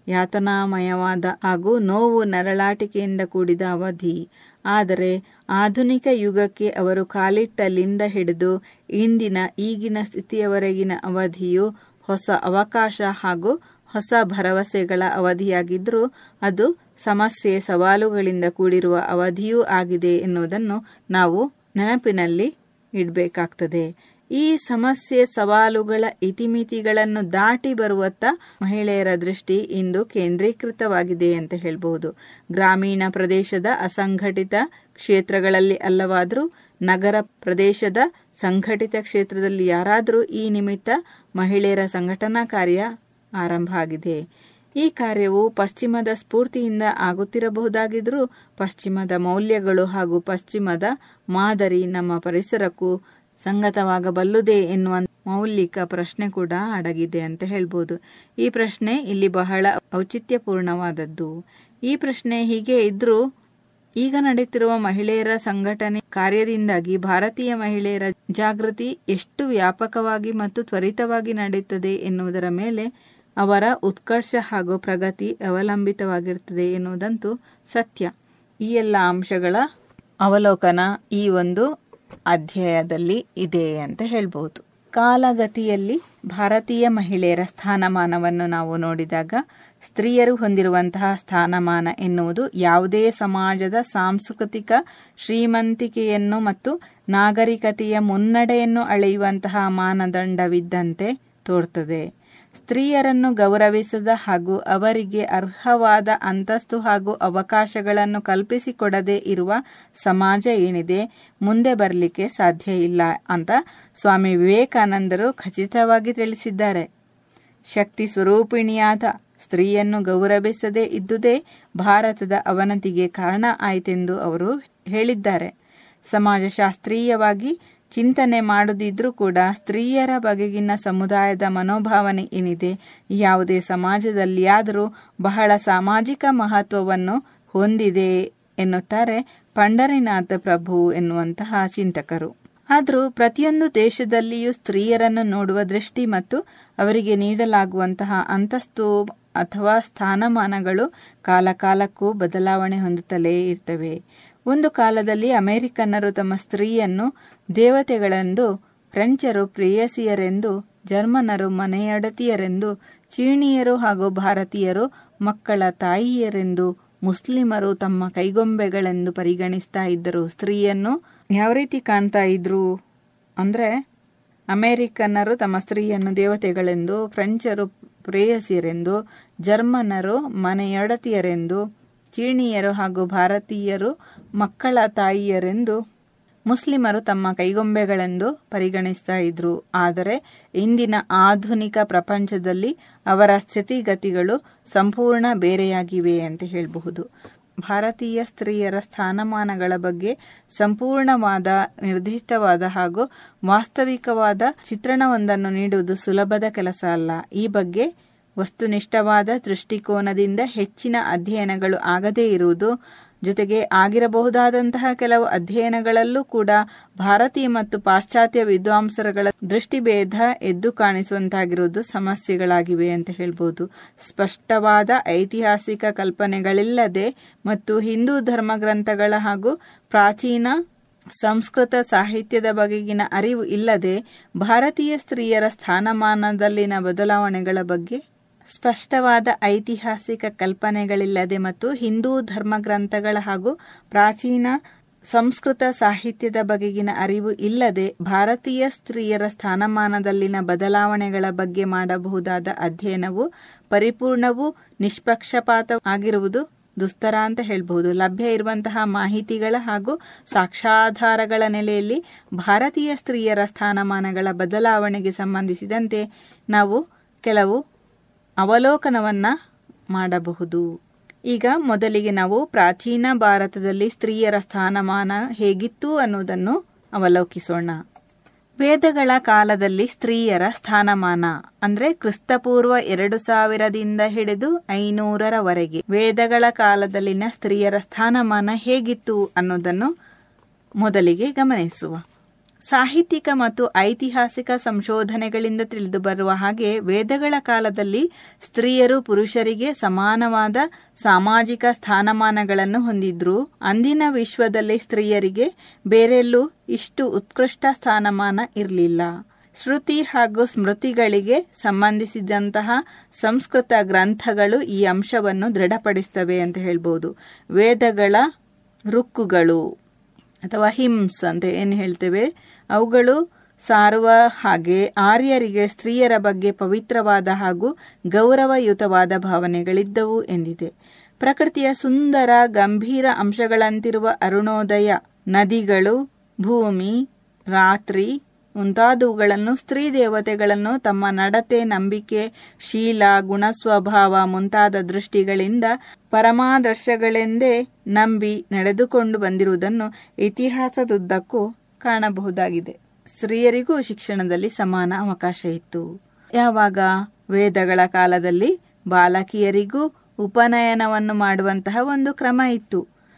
ಯಾತನಾಮಯವಾದ ಹಾಗೂ ನೋವು ನರಳಾಟಿಕೆಯಿಂದ ಕೂಡಿದ ಅವಧಿ. ಆದರೆ ಆಧುನಿಕ ಯುಗಕ್ಕೆ ಅವರು ಕಾಲಿಟ್ಟಲ್ಲಿಂದ ಹಿಡಿದು ಇಂದಿನ ಈಗಿನ ಸ್ಥಿತಿಯವರೆಗಿನ ಅವಧಿಯು ಹೊಸ ಅವಕಾಶ ಹಾಗೂ ಹೊಸ ಭರವಸೆಗಳ ಅವಧಿಯಾಗಿದ್ದರೂ ಅದು ಸಮಸ್ಯೆ ಸವಾಲುಗಳಿಂದ ಕೂಡಿರುವ ಅವಧಿಯೂ ಆಗಿದೆ ಎನ್ನುವುದನ್ನು ನಾವು ನೆನಪಿನಲ್ಲಿ ಇಡಬೇಕಾಗ್ತದೆ. ಈ ಸಮಸ್ಯೆ ಸವಾಲುಗಳ ಇತಿಮಿತಿಗಳನ್ನು ದಾಟಿ ಬರುವತ್ತ ಮಹಿಳೆಯರ ದೃಷ್ಟಿ ಇಂದು ಕೇಂದ್ರೀಕೃತವಾಗಿದೆ ಅಂತ ಹೇಳಬಹುದು. ಗ್ರಾಮೀಣ ಪ್ರದೇಶದ ಅಸಂಘಟಿತ ಕ್ಷೇತ್ರಗಳಲ್ಲಿ ಅಲ್ಲವಾದರೂ ನಗರ ಪ್ರದೇಶದ ಸಂಘಟಿತ ಕ್ಷೇತ್ರದಲ್ಲಿ ಯಾರಾದರೂ ಈ ನಿಮಿತ್ತ ಮಹಿಳೆಯರ ಸಂಘಟನಾ ಕಾರ್ಯ ಆರಂಭ ಆಗಿದೆ. ಈ ಕಾರ್ಯವು ಪಶ್ಚಿಮದ ಸ್ಫೂರ್ತಿಯಿಂದ ಆಗುತ್ತಿರಬಹುದಾಗಿದ್ರೂ ಪಶ್ಚಿಮದ ಮೌಲ್ಯಗಳು ಹಾಗೂ ಪಶ್ಚಿಮದ ಮಾದರಿ ನಮ್ಮ ಪರಿಸರಕ್ಕೂ ಸಂಗತವಾಗಬಲ್ಲುದೇ ಎನ್ನುವ ಮೌಲಿಕ ಪ್ರಶ್ನೆ ಕೂಡ ಅಡಗಿದೆ ಅಂತ ಹೇಳ್ಬೋದು. ಈ ಪ್ರಶ್ನೆ ಇಲ್ಲಿ ಬಹಳ ಔಚಿತ್ಯಪೂರ್ಣವಾದದ್ದು. ಈ ಪ್ರಶ್ನೆ ಹೀಗೆ ಇದ್ರೂ ಈಗ ನಡೆಯುತ್ತಿರುವ ಮಹಿಳೆಯರ ಸಂಘಟನೆ ಕಾರ್ಯದಿಂದಾಗಿ ಭಾರತೀಯ ಮಹಿಳೆಯರ ಜಾಗೃತಿ ಎಷ್ಟು ವ್ಯಾಪಕವಾಗಿ ಮತ್ತು ತ್ವರಿತವಾಗಿ ನಡೆಯುತ್ತದೆ ಎನ್ನುವುದರ ಮೇಲೆ ಅವರ ಉತ್ಕರ್ಷ ಹಾಗೂ ಪ್ರಗತಿ ಅವಲಂಬಿತವಾಗಿರುತ್ತದೆ ಎನ್ನುವುದಂತೂ ಸತ್ಯ. ಈ ಎಲ್ಲ ಅಂಶಗಳ ಅವಲೋಕನ ಈ ಒಂದು ಅಧ್ಯಾಯದಲ್ಲಿ ಇದೆ ಅಂತ ಹೇಳ್ಬಹುದು. ಕಾಲಗತಿಯಲ್ಲಿ ಭಾರತೀಯ ಮಹಿಳೆಯರ ಸ್ಥಾನಮಾನವನ್ನು ನಾವು ನೋಡಿದಾಗ ಸ್ತ್ರೀಯರು ಹೊಂದಿರುವಂತಹ ಸ್ಥಾನಮಾನ ಎನ್ನುವುದು ಯಾವುದೇ ಸಮಾಜದ ಸಾಂಸ್ಕೃತಿಕ ಶ್ರೀಮಂತಿಕೆಯನ್ನು ಮತ್ತು ನಾಗರಿಕತೆಯ ಮುನ್ನಡೆಯನ್ನು ಅಳೆಯುವಂತಹ ಮಾನದಂಡವಿದ್ದಂತೆ ತೋರ್ತದೆ. ಸ್ತ್ರೀಯರನ್ನು ಗೌರವಿಸದ ಹಾಗೂ ಅವರಿಗೆ ಅರ್ಹವಾದ ಅಂತಸ್ತು ಹಾಗೂ ಅವಕಾಶಗಳನ್ನು ಕಲ್ಪಿಸಿಕೊಡದೇ ಇರುವ ಸಮಾಜ ಏನಿದೆ ಮುಂದೆ ಬರಲಿಕ್ಕೆ ಸಾಧ್ಯ ಇಲ್ಲ ಅಂತ ಸ್ವಾಮಿ ವಿವೇಕಾನಂದರು ಖಚಿತವಾಗಿ ತಿಳಿಸಿದ್ದಾರೆ. ಶಕ್ತಿ ಸ್ವರೂಪಿಣಿಯಾದ ಸ್ತ್ರೀಯನ್ನು ಗೌರವಿಸದೇ ಇದ್ದುದೇ ಭಾರತದ ಅವನತಿಗೆ ಕಾರಣ ಆಯಿತೆಂದು ಅವರು ಹೇಳಿದ್ದಾರೆ. ಸಮಾಜಶಾಸ್ತ್ರೀಯವಾಗಿ ಚಿಂತನೆ ಮಾಡದಿದ್ರೂ ಕೂಡ ಸ್ತ್ರೀಯರ ಬಗೆಗಿನ ಸಮುದಾಯದ ಮನೋಭಾವನೆ ಏನಿದೆ ಯಾವುದೇ ಸಮಾಜದಲ್ಲಿಯಾದರೂ ಬಹಳ ಸಾಮಾಜಿಕ ಮಹತ್ವವನ್ನು ಹೊಂದಿದೆ ಎನ್ನುತ್ತಾರೆ ಪಂಡರಿನಾಥ ಪ್ರಭು ಎನ್ನುವಂತಹ ಚಿಂತಕರು. ಆದರೂ ಪ್ರತಿಯೊಂದು ದೇಶದಲ್ಲಿಯೂ ಸ್ತ್ರೀಯರನ್ನು ನೋಡುವ ದೃಷ್ಟಿ ಮತ್ತು ಅವರಿಗೆ ನೀಡಲಾಗುವಂತಹ ಅಂತಸ್ತು ಅಥವಾ ಸ್ಥಾನಮಾನಗಳು ಕಾಲಕಾಲಕ್ಕೂ ಬದಲಾವಣೆ ಹೊಂದುತ್ತಲೇ ಇರ್ತವೆ. ಒಂದು ಕಾಲದಲ್ಲಿ ಅಮೆರಿಕನ್ನರು ತಮ್ಮ ಸ್ತ್ರೀಯನ್ನು ದೇವತೆಗಳೆಂದು, ಫ್ರೆಂಚರು ಪ್ರೇಯಸಿಯರೆಂದು, ಜರ್ಮನರು ಮನೆಯೊಡತಿಯರೆಂದು, ಚೀಣಿಯರು ಹಾಗೂ ಭಾರತೀಯರು ಮಕ್ಕಳ ತಾಯಿಯರೆಂದು, ಮುಸ್ಲಿಮರು ತಮ್ಮ ಕೈಗೊಂಬೆಗಳೆಂದು ಪರಿಗಣಿಸ್ತಾ ಇದ್ದರು. ಸ್ತ್ರೀಯನ್ನು ಯಾವ ರೀತಿ ಕಾಣ್ತಾ ಇದ್ರು ಅಂದ್ರೆ, ಅಮೆರಿಕನ್ನರು ತಮ್ಮ ಸ್ತ್ರೀಯನ್ನು ದೇವತೆಗಳೆಂದು, ಫ್ರೆಂಚರು ಪ್ರೇಯಸಿಯರೆಂದು, ಜರ್ಮನರು ಮನೆಯೊಡತಿಯರೆಂದು, ಚೀಣಿಯರು ಹಾಗೂ ಭಾರತೀಯರು ಮಕ್ಕಳ ತಾಯಿಯರೆಂದು, ಮುಸ್ಲಿಮರು ತಮ್ಮ ಕೈಗೊಂಬೆಗಳೆಂದು ಪರಿಗಣಿಸ್ತಾ ಇದ್ರು. ಆದರೆ ಇಂದಿನ ಆಧುನಿಕ ಪ್ರಪಂಚದಲ್ಲಿ ಅವರ ಸ್ಥಿತಿಗತಿಗಳು ಸಂಪೂರ್ಣ ಬೇರೆಯಾಗಿವೆ ಅಂತ ಹೇಳಬಹುದು. ಭಾರತೀಯ ಸ್ತ್ರೀಯರ ಸ್ಥಾನಮಾನಗಳ ಬಗ್ಗೆ ಸಂಪೂರ್ಣವಾದ, ನಿರ್ದಿಷ್ಟವಾದ ಹಾಗೂ ವಾಸ್ತವಿಕವಾದ ಚಿತ್ರಣವೊಂದನ್ನು ನೀಡುವುದು ಸುಲಭದ ಕೆಲಸ ಅಲ್ಲ. ಈ ಬಗ್ಗೆ ವಸ್ತುನಿಷ್ಠವಾದ ದೃಷ್ಟಿಕೋನದಿಂದ ಹೆಚ್ಚಿನ ಅಧ್ಯಯನಗಳು ಆಗದೇ ಇರುವುದು, ಜೊತೆಗೆ ಆಗಿರಬಹುದಾದಂತಹ ಕೆಲವು ಅಧ್ಯಯನಗಳಲ್ಲೂ ಕೂಡ ಭಾರತೀಯ ಮತ್ತು ಪಾಶ್ಚಾತ್ಯ ವಿದ್ವಾಂಸರುಗಳ ದೃಷ್ಟಿಭೇದ ಎದ್ದು ಕಾಣಿಸುವಂತಾಗಿರುವುದು ಸಮಸ್ಯೆಗಳಾಗಿವೆ ಅಂತ ಹೇಳ್ಬೋದು. ಸ್ಪಷ್ಟವಾದ ಐತಿಹಾಸಿಕ ಕಲ್ಪನೆಗಳಿಲ್ಲದೆ ಮತ್ತು ಹಿಂದೂ ಧರ್ಮಗ್ರಂಥಗಳ ಹಾಗೂ ಪ್ರಾಚೀನ ಸಂಸ್ಕೃತ ಸಾಹಿತ್ಯದ ಬಗೆಗಿನ ಅರಿವು ಇಲ್ಲದೆ ಭಾರತೀಯ ಸ್ತ್ರೀಯರ ಸ್ಥಾನಮಾನದಲ್ಲಿನ ಬದಲಾವಣೆಗಳ ಬಗ್ಗೆ ಸ್ಪಷ್ಟವಾದ ಐತಿಹಾಸಿಕ ಕಲ್ಪನೆಗಳಿಲ್ಲದೆ ಮತ್ತು ಹಿಂದೂ ಧರ್ಮಗ್ರಂಥಗಳ ಹಾಗೂ ಪ್ರಾಚೀನ ಸಂಸ್ಕೃತ ಸಾಹಿತ್ಯದ ಬಗೆಗಿನ ಅರಿವು ಇಲ್ಲದೆ ಭಾರತೀಯ ಸ್ತ್ರೀಯರ ಸ್ಥಾನಮಾನದಲ್ಲಿನ ಬದಲಾವಣೆಗಳ ಬಗ್ಗೆ ಮಾಡಬಹುದಾದ ಅಧ್ಯಯನವು ಪರಿಪೂರ್ಣವೂ ನಿಷ್ಪಕ್ಷಪಾತ ಆಗಿರುವುದು ದುಸ್ತರ ಅಂತ ಹೇಳಬಹುದು. ಲಭ್ಯ ಇರುವಂತಹ ಮಾಹಿತಿಗಳ ಹಾಗೂ ಸಾಕ್ಷ್ಯಾಧಾರಗಳ ನೆಲೆಯಲ್ಲಿ ಭಾರತೀಯ ಸ್ತ್ರೀಯರ ಸ್ಥಾನಮಾನಗಳ ಬದಲಾವಣೆಗೆ ಸಂಬಂಧಿಸಿದಂತೆ ನಾವು ಕೆಲವು ಅವಲೋಕನವನ್ನ ಮಾಡಬಹುದು. ಈಗ ಮೊದಲಿಗೆ ನಾವು ಪ್ರಾಚೀನ ಭಾರತದಲ್ಲಿ ಸ್ತ್ರೀಯರ ಸ್ಥಾನಮಾನ ಹೇಗಿತ್ತು ಅನ್ನುವುದನ್ನು ಅವಲೋಕಿಸೋಣ. ವೇದಗಳ ಕಾಲದಲ್ಲಿ ಸ್ತ್ರೀಯರ ಸ್ಥಾನಮಾನ ಅಂದ್ರೆ ಕ್ರಿಸ್ತಪೂರ್ವ ಎರಡು ಸಾವಿರದಿಂದ ಹಿಡಿದು ಐನೂರರವರೆಗೆ ವೇದಗಳ ಕಾಲದಲ್ಲಿನ ಸ್ತ್ರೀಯರ ಸ್ಥಾನಮಾನ ಹೇಗಿತ್ತು ಅನ್ನೋದನ್ನು ಮೊದಲಿಗೆ ಗಮನಿಸುವ. ಸಾಹಿತ್ಯಿಕ ಮತ್ತು ಐತಿಹಾಸಿಕ ಸಂಶೋಧನೆಗಳಿಂದ ತಿಳಿದು ಬರುವ ಹಾಗೆ ವೇದಗಳ ಕಾಲದಲ್ಲಿ ಸ್ತ್ರೀಯರು ಪುರುಷರಿಗೆ ಸಮಾನವಾದ ಸಾಮಾಜಿಕ ಸ್ಥಾನಮಾನಗಳನ್ನು ಹೊಂದಿದ್ರು. ಅಂದಿನ ವಿಶ್ವದಲ್ಲಿ ಸ್ತ್ರೀಯರಿಗೆ ಬೇರೆಲ್ಲೂ ಇಷ್ಟು ಉತ್ಕೃಷ್ಟ ಸ್ಥಾನಮಾನ ಇರಲಿಲ್ಲ. ಶ್ರುತಿ ಹಾಗೂ ಸ್ಮೃತಿಗಳಿಗೆ ಸಂಬಂಧಿಸಿದಂತಹ ಸಂಸ್ಕೃತ ಗ್ರಂಥಗಳು ಈ ಅಂಶವನ್ನು ದೃಢಪಡಿಸುತ್ತವೆ ಅಂತ ಹೇಳ್ಬೋದು. ವೇದಗಳ ಋಕ್ಕುಗಳು ಅಥವಾ ಹಿಮ್ಸ್ ಅಂತ ಏನು ಹೇಳ್ತೇವೆ, ಅವುಗಳು ಸಾರುವ ಹಾಗೆ ಆರ್ಯರಿಗೆ ಸ್ತ್ರೀಯರ ಬಗ್ಗೆ ಪವಿತ್ರವಾದ ಹಾಗೂ ಗೌರವಯುತವಾದ ಭಾವನೆಗಳಿದ್ದವು ಎಂದಿದೆ. ಪ್ರಕೃತಿಯ ಸುಂದರ ಗಂಭೀರ ಅಂಶಗಳಂತಿರುವ ಅರುಣೋದಯ, ನದಿಗಳು, ಭೂಮಿ, ರಾತ್ರಿ ಮುಂತಾದವುಗಳನ್ನು ಸ್ತ್ರೀ ದೇವತೆಗಳನ್ನು ತಮ್ಮ ನಡತೆ, ನಂಬಿಕೆ, ಶೀಲ, ಗುಣಸ್ವಭಾವ ಮುಂತಾದ ದೃಷ್ಟಿಗಳಿಂದ ಪರಮಾದರ್ಶಗಳೆಂದೇ ನಂಬಿ ನಡೆದುಕೊಂಡು ಬಂದಿರುವುದನ್ನು ಇತಿಹಾಸದುದ್ದಕ್ಕೂ ಕಾಣಬಹುದಾಗಿದೆ. ಸ್ತ್ರೀಯರಿಗೂ ಶಿಕ್ಷಣದಲ್ಲಿ ಸಮಾನ ಅವಕಾಶ ಇತ್ತು. ಯಾವಾಗ? ವೇದಗಳ ಕಾಲದಲ್ಲಿ ಬಾಲಕಿಯರಿಗೂ ಉಪನಯನವನ್ನು ಮಾಡುವಂತಹ ಒಂದು ಕ್ರಮ ಇತ್ತು.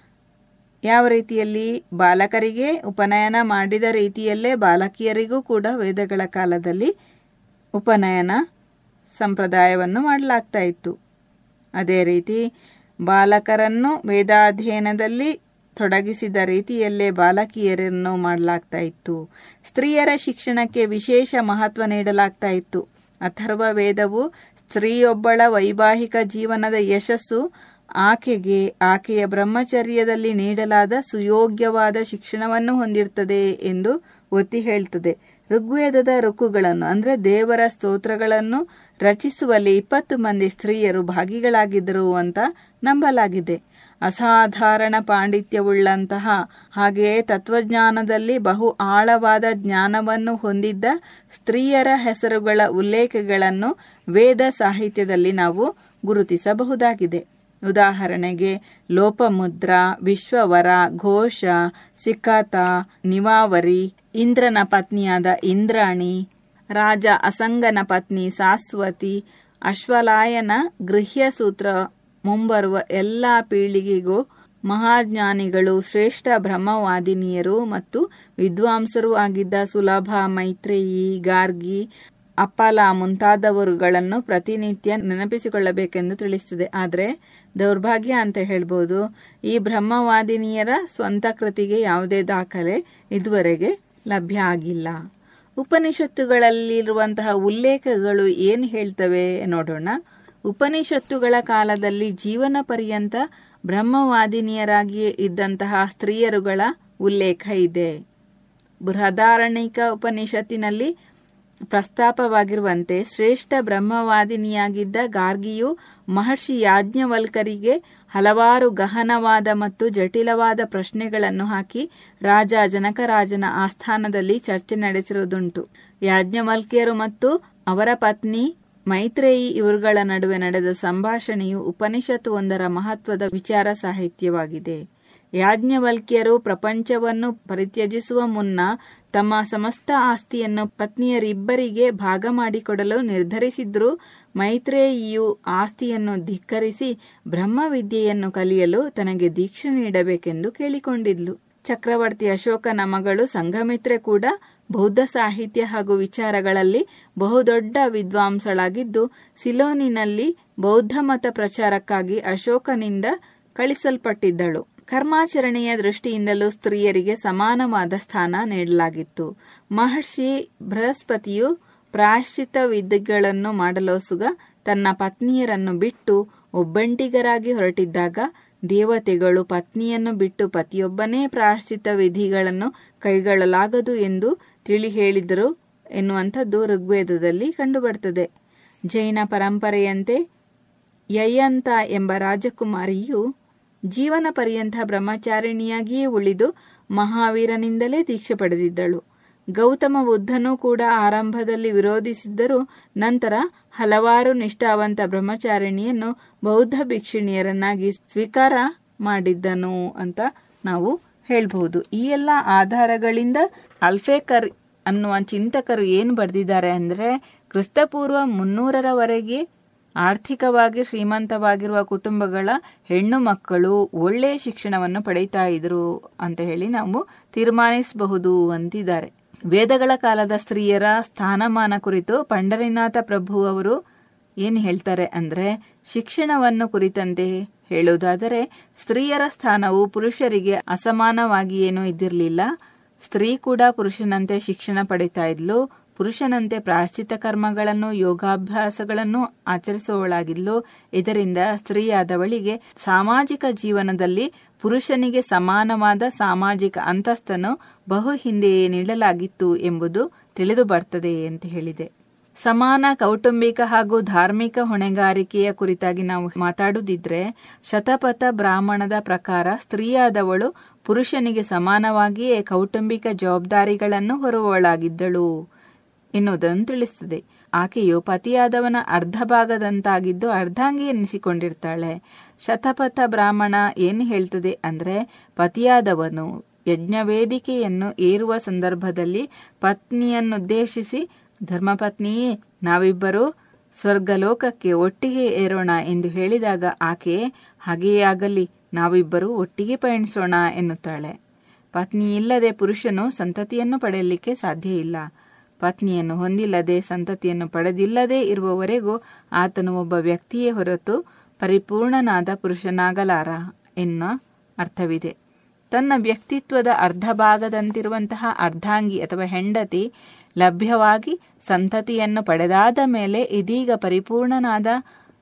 ಯಾವ ರೀತಿಯಲ್ಲಿ? ಬಾಲಕರಿಗೆ ಉಪನಯನ ಮಾಡಿದ ರೀತಿಯಲ್ಲೇ ಬಾಲಕಿಯರಿಗೂ ಕೂಡ ವೇದಗಳ ಕಾಲದಲ್ಲಿ ಉಪನಯನ ಸಂಪ್ರದಾಯವನ್ನು ಮಾಡಲಾಗ್ತಾ ಇತ್ತು. ಅದೇ ರೀತಿ ಬಾಲಕರನ್ನು ವೇದಾಧ್ಯಯನದಲ್ಲಿ ತೊಡಗಿಸಿದ ರೀತಿಯಲ್ಲೇ ಬಾಲಕಿಯರನ್ನು ಮಾಡಲಾಗ್ತಾ ಇತ್ತು. ಸ್ತ್ರೀಯರ ಶಿಕ್ಷಣಕ್ಕೆ ವಿಶೇಷ ಮಹತ್ವ ನೀಡಲಾಗ್ತಾ ಇತ್ತು. ಅಥರ್ವ ವೇದವು ಸ್ತ್ರೀಯೊಬ್ಬಳ ವೈವಾಹಿಕ ಜೀವನದ ಯಶಸ್ಸು ಆಕೆಗೆ ಆಕೆಯ ಬ್ರಹ್ಮಚರ್ಯದಲ್ಲಿ ನೀಡಲಾದ ಸುಯೋಗ್ಯವಾದ ಶಿಕ್ಷಣವನ್ನು ಹೊಂದಿರ್ತದೆ ಎಂದು ಒತ್ತಿ ಹೇಳ್ತದೆ. ಋಗ್ವೇದದ ಋಕ್ಕುಗಳನ್ನು ಅಂದ್ರೆ ದೇವರ ಸ್ತೋತ್ರಗಳನ್ನು ರಚಿಸುವಲ್ಲಿ ಇಪ್ಪತ್ತು ಮಂದಿ ಸ್ತ್ರೀಯರು ಭಾಗಿಗಳಾಗಿದ್ದರು ಅಂತ ನಂಬಲಾಗಿದೆ. ಅಸಾಧಾರಣ ಪಾಂಡಿತ್ಯವುಳ್ಳಂತಹ ಹಾಗೆಯೇ ತತ್ವಜ್ಞಾನದಲ್ಲಿ ಬಹು ಆಳವಾದ ಜ್ಞಾನವನ್ನು ಹೊಂದಿದ್ದ ಸ್ತ್ರೀಯರ ಹೆಸರುಗಳ ಉಲ್ಲೇಖಗಳನ್ನು ವೇದ ಸಾಹಿತ್ಯದಲ್ಲಿ ನಾವು ಗುರುತಿಸಬಹುದಾಗಿದೆ. ಉದಾಹರಣೆಗೆ ಲೋಪಮುದ್ರ, ವಿಶ್ವವರ, ಘೋಷ, ಸಿಕಾತ, ನಿವಾವರಿ, ಇಂದ್ರನ ಪತ್ನಿಯಾದ ಇಂದ್ರಾಣಿ, ರಾಜ ಅಸಂಗನ ಪತ್ನಿ ಸಾಸ್ವತಿ, ಅಶ್ವಲಾಯನ ಗೃಹ್ಯಸೂತ್ರ ಮುಂಬರುವ ಎಲ್ಲಾ ಪೀಳಿಗೆಗೂ ಮಹಾಜ್ಞಾನಿಗಳು, ಶ್ರೇಷ್ಠ ಬ್ರಹ್ಮವಾದಿನಿಯರು ಮತ್ತು ವಿದ್ವಾಂಸರೂ ಆಗಿದ್ದ ಸುಲಭ, ಮೈತ್ರೇಯಿ, ಗಾರ್ಗಿ, ಅಪ್ಪಲ ಮುಂತಾದವರುಗಳನ್ನು ಪ್ರತಿನಿತ್ಯ ನೆನಪಿಸಿಕೊಳ್ಳಬೇಕೆಂದು ತಿಳಿಸುತ್ತದೆ. ಆದರೆ ದೌರ್ಭಾಗ್ಯ ಅಂತ ಹೇಳ್ಬೋದು, ಈ ಬ್ರಹ್ಮವಾದಿನಿಯರ ಸ್ವಂತ ಕೃತಿಗೆ ಯಾವುದೇ ದಾಖಲೆ ಇದುವರೆಗೆ ಲಭ್ಯ ಆಗಿಲ್ಲ. ಉಪನಿಷತ್ತುಗಳಲ್ಲಿರುವಂತಹ ಉಲ್ಲೇಖಗಳು ಏನು ಹೇಳ್ತವೆ ನೋಡೋಣ. ಉಪನಿಷತ್ತುಗಳ ಕಾಲದಲ್ಲಿ ಜೀವನ ಪರ್ಯಂತ ಬ್ರಹ್ಮವಾದಿನಿಯರಾಗಿಯೇ ಇದ್ದಂತಹ ಸ್ತ್ರೀಯರುಗಳ ಉಲ್ಲೇಖ ಇದೆ. ಬೃಹದಾರಣ್ಯಕ ಉಪನಿಷತ್ತಿನಲ್ಲಿ ಪ್ರಸ್ತಾಪವಾಗಿರುವಂತೆ ಶ್ರೇಷ್ಠ ಬ್ರಹ್ಮವಾದಿನಿಯಾಗಿದ್ದ ಗಾರ್ಗಿಯು ಮಹರ್ಷಿ ಯಾಜ್ಞವಲ್ಕರಿಗೆ ಹಲವಾರು ಗಹನವಾದ ಮತ್ತು ಜಟಿಲವಾದ ಪ್ರಶ್ನೆಗಳನ್ನು ಹಾಕಿ ರಾಜ ಜನಕರಾಜನ ಆಸ್ಥಾನದಲ್ಲಿ ಚರ್ಚೆ ನಡೆಸಿರುವುದುಂಟು. ಯಾಜ್ಞವಲ್ಕ್ಯರು ಮತ್ತು ಅವರ ಪತ್ನಿ ಮೈತ್ರೇಯಿ ಇವರುಗಳ ನಡುವೆ ನಡೆದ ಸಂಭಾಷಣೆಯು ಉಪನಿಷತ್ತು ಒಂದರ ಮಹತ್ವದ ವಿಚಾರ ಸಾಹಿತ್ಯವಾಗಿದೆ. ಯಾಜ್ಞವಲ್ಕ್ಯರು ಪ್ರಪಂಚವನ್ನು ಪರಿತ್ಯಜಿಸುವ ಮುನ್ನ ತಮ್ಮ ಸಮಸ್ತ ಆಸ್ತಿಯನ್ನು ಪತ್ನಿಯರಿಬ್ಬರಿಗೆ ಭಾಗ ಮಾಡಿಕೊಡಲು ನಿರ್ಧರಿಸಿದ್ರು. ಮೈತ್ರೇಯಿಯು ಆಸ್ತಿಯನ್ನು ಧಿಕ್ಕರಿಸಿ ಬ್ರಹ್ಮವಿದ್ಯೆಯನ್ನು ಕಲಿಯಲು ತನಗೆ ದೀಕ್ಷೆ ನೀಡಬೇಕೆಂದು ಕೇಳಿಕೊಂಡಿದ್ಲು. ಚಕ್ರವರ್ತಿ ಅಶೋಕನ ಮಗಳು ಸಂಘಮಿತ್ರೆ ಕೂಡ ಬೌದ್ಧ ಸಾಹಿತ್ಯ ಹಾಗೂ ವಿಚಾರಗಳಲ್ಲಿ ಬಹುದೊಡ್ಡ ವಿದ್ವಾಂಸಳಾಗಿದ್ದು, ಸಿಲೋನಿನಲ್ಲಿ ಬೌದ್ಧ ಮತ ಪ್ರಚಾರಕ್ಕಾಗಿ ಅಶೋಕನಿಂದ ಕಳಿಸಲ್ಪಟ್ಟಿದ್ದಳು. ಕರ್ಮಾಚರಣೆಯ ದೃಷ್ಟಿಯಿಂದಲೂ ಸ್ತ್ರೀಯರಿಗೆ ಸಮಾನವಾದ ಸ್ಥಾನ ನೀಡಲಾಗಿತ್ತು. ಮಹರ್ಷಿ ಬೃಹಸ್ಪತಿಯು ಪ್ರಾಯಶ್ಚಿತ್ತ ವಿಧಿಗಳನ್ನು ಮಾಡಲೋಸುಗ ತನ್ನ ಪತ್ನಿಯರನ್ನು ಬಿಟ್ಟು ಒಬ್ಬಂಟಿಗರಾಗಿ ಹೊರಟಿದ್ದಾಗ ದೇವತೆಗಳು ಪತ್ನಿಯನ್ನು ಬಿಟ್ಟು ಪತಿಯೊಬ್ಬನೇ ಪ್ರಾಯಶ್ಚಿತ್ತ ವಿಧಿಗಳನ್ನು ಕೈಗೊಳ್ಳಲಾಗದು ಎಂದು ತಿಳಿ ಹೇಳಿದರು ಎನ್ನುವಂಥದ್ದು ಋಗ್ವೇದದಲ್ಲಿ ಕಂಡುಬರುತ್ತದೆ. ಜೈನ ಪರಂಪರೆಯಂತೆ ಯಯಂತ ಎಂಬ ರಾಜಕುಮಾರಿಯು ಜೀವನ ಪರ್ಯಂತ ಬ್ರಹ್ಮಚಾರಿಣಿಯಾಗಿಯೇ ಉಳಿದು ಮಹಾವೀರನಿಂದಲೇ ದೀಕ್ಷೆ ಪಡೆದಿದ್ದಳು. ಗೌತಮ ಬುದ್ಧನೂ ಕೂಡ ಆರಂಭದಲ್ಲಿ ವಿರೋಧಿಸಿದ್ದರೂ ನಂತರ ಹಲವಾರು ನಿಷ್ಠಾವಂತ ಬ್ರಹ್ಮಚಾರಿಣಿಯನ್ನು ಬೌದ್ಧ ಭಿಕ್ಷುಣಿಯರನ್ನಾಗಿ ಸ್ವೀಕಾರ ಮಾಡಿದ್ದನು ಅಂತ ನಾವು ಹೇಳ್ಬಹುದು. ಈ ಎಲ್ಲ ಆಧಾರಗಳಿಂದ ಅಲ್ಫೇಕರ್ ಅನ್ನುವ ಚಿಂತಕರು ಏನು ಬರೆದಿದ್ದಾರೆ ಅಂದರೆ, ಕ್ರಿಸ್ತಪೂರ್ವ ಮುನ್ನೂರರವರೆಗೆ ಆರ್ಥಿಕವಾಗಿ ಶ್ರೀಮಂತವಾಗಿರುವ ಕುಟುಂಬಗಳ ಹೆಣ್ಣು ಮಕ್ಕಳು ಒಳ್ಳೆಯ ಶಿಕ್ಷಣವನ್ನು ಪಡೆಯುತ್ತಾ ಇದ್ರು ಅಂತ ಹೇಳಿ ನಾವು ತೀರ್ಮಾನಿಸಬಹುದು ಅಂತಿದ್ದಾರೆ. ವೇದಗಳ ಕಾಲದ ಸ್ತ್ರೀಯರ ಸ್ಥಾನಮಾನ ಕುರಿತು ಪಂಡರಿನಾಥ ಪ್ರಭು ಅವರು ಏನು ಹೇಳ್ತಾರೆ ಅಂದ್ರೆ, ಶಿಕ್ಷಣವನ್ನು ಕುರಿತಂತೆ ಹೇಳುವುದಾದರೆ ಸ್ತ್ರೀಯರ ಸ್ಥಾನವು ಪುರುಷರಿಗೆ ಅಸಮಾನವಾಗಿ ಏನೂ ಇದ್ದಿರಲಿಲ್ಲ. ಸ್ತ್ರೀ ಕೂಡ ಪುರುಷನಂತೆ ಶಿಕ್ಷಣ ಪಡಿತಾ ಇದ್ಲು. ಪುರುಷನಂತೆ ಪ್ರಾಯಶ್ಚಿತ್ತ ಕರ್ಮಗಳನ್ನು ಯೋಗಾಭ್ಯಾಸಗಳನ್ನು ಆಚರಿಸುವವಳಾಗಿದ್ಲು. ಇದರಿಂದ ಸ್ತ್ರೀಯಾದವಳಿಗೆ ಸಾಮಾಜಿಕ ಜೀವನದಲ್ಲಿ ಪುರುಷನಿಗೆ ಸಮಾನವಾದ ಸಾಮಾಜಿಕ ಅಂತಸ್ತನ್ನು ಬಹು ಹಿಂದೆಯೇ ನೀಡಲಾಗಿತ್ತು ಎಂಬುದು ತಿಳಿದು ಬರ್ತದೆ ಅಂತ ಹೇಳಿದೆ. ಸಮಾನ ಕೌಟುಂಬಿಕ ಹಾಗೂ ಧಾರ್ಮಿಕ ಹೊಣೆಗಾರಿಕೆಯ ಕುರಿತಾಗಿ ನಾವು ಮಾತಾಡುತ್ತಿದ್ರೆ, ಶತಪಥ ಬ್ರಾಹ್ಮಣದ ಪ್ರಕಾರ ಸ್ತ್ರೀಯಾದವಳು ಪುರುಷನಿಗೆ ಸಮಾನವಾಗಿಯೇ ಕೌಟುಂಬಿಕ ಜವಾಬ್ದಾರಿಗಳನ್ನು ಹೊರುವವಳಾಗಿದ್ದಳು ಎನ್ನುವುದನ್ನು ತಿಳಿಸುತ್ತದೆ. ಆಕೆಯು ಪತಿಯಾದವನ ಅರ್ಧ ಭಾಗದಂತಾಗಿದ್ದು ಅರ್ಧಾಂಗಿ ಎನಿಸಿಕೊಂಡಿರ್ತಾಳೆ. ಶತಪಥ ಬ್ರಾಹ್ಮಣ ಏನು ಹೇಳ್ತದೆ ಅಂದ್ರೆ, ಪತಿಯಾದವನು ಯಜ್ಞವೇದಿಕೆಯನ್ನು ಏರುವ ಸಂದರ್ಭದಲ್ಲಿ ಪತ್ನಿಯನ್ನುದ್ದೇಶಿಸಿ, ಧರ್ಮಪತ್ನಿಯೇ, ನಾವಿಬ್ಬರು ಸ್ವರ್ಗಲೋಕಕ್ಕೆ ಒಟ್ಟಿಗೆ ಏರೋಣ ಎಂದು ಹೇಳಿದಾಗ ಆಕೆ ಹಾಗೆಯೇ ಆಗಲಿ, ನಾವಿಬ್ಬರು ಒಟ್ಟಿಗೆ ಪಯಣಿಸೋಣ ಎನ್ನುತ್ತಾಳೆ. ಪತ್ನಿ ಇಲ್ಲದೆ ಪುರುಷನು ಸಂತತಿಯನ್ನು ಪಡೆಯಲಿಕ್ಕೆ ಸಾಧ್ಯ ಇಲ್ಲ. ಪತ್ನಿಯನ್ನು ಹೊಂದಿಲ್ಲದೆ ಸಂತತಿಯನ್ನು ಪಡೆದಿಲ್ಲದೆ ಇರುವವರೆಗೂ ಆತನು ಒಬ್ಬ ವ್ಯಕ್ತಿಯೇ ಹೊರತು ಪರಿಪೂರ್ಣನಾದ ಪುರುಷನಾಗಲಾರ ಎನ್ನೋ ಅರ್ಥವಿದೆ. ತನ್ನ ವ್ಯಕ್ತಿತ್ವದ ಅರ್ಧ ಭಾಗದಂತಿರುವಂತಹ ಅರ್ಧಾಂಗಿ ಅಥವಾ ಹೆಂಡತಿ ಲಭ್ಯವಾಗಿ ಸಂತತಿಯನ್ನು ಪಡೆದಾದ ಮೇಲೆ ಇದೀಗ ಪರಿಪೂರ್ಣನಾದ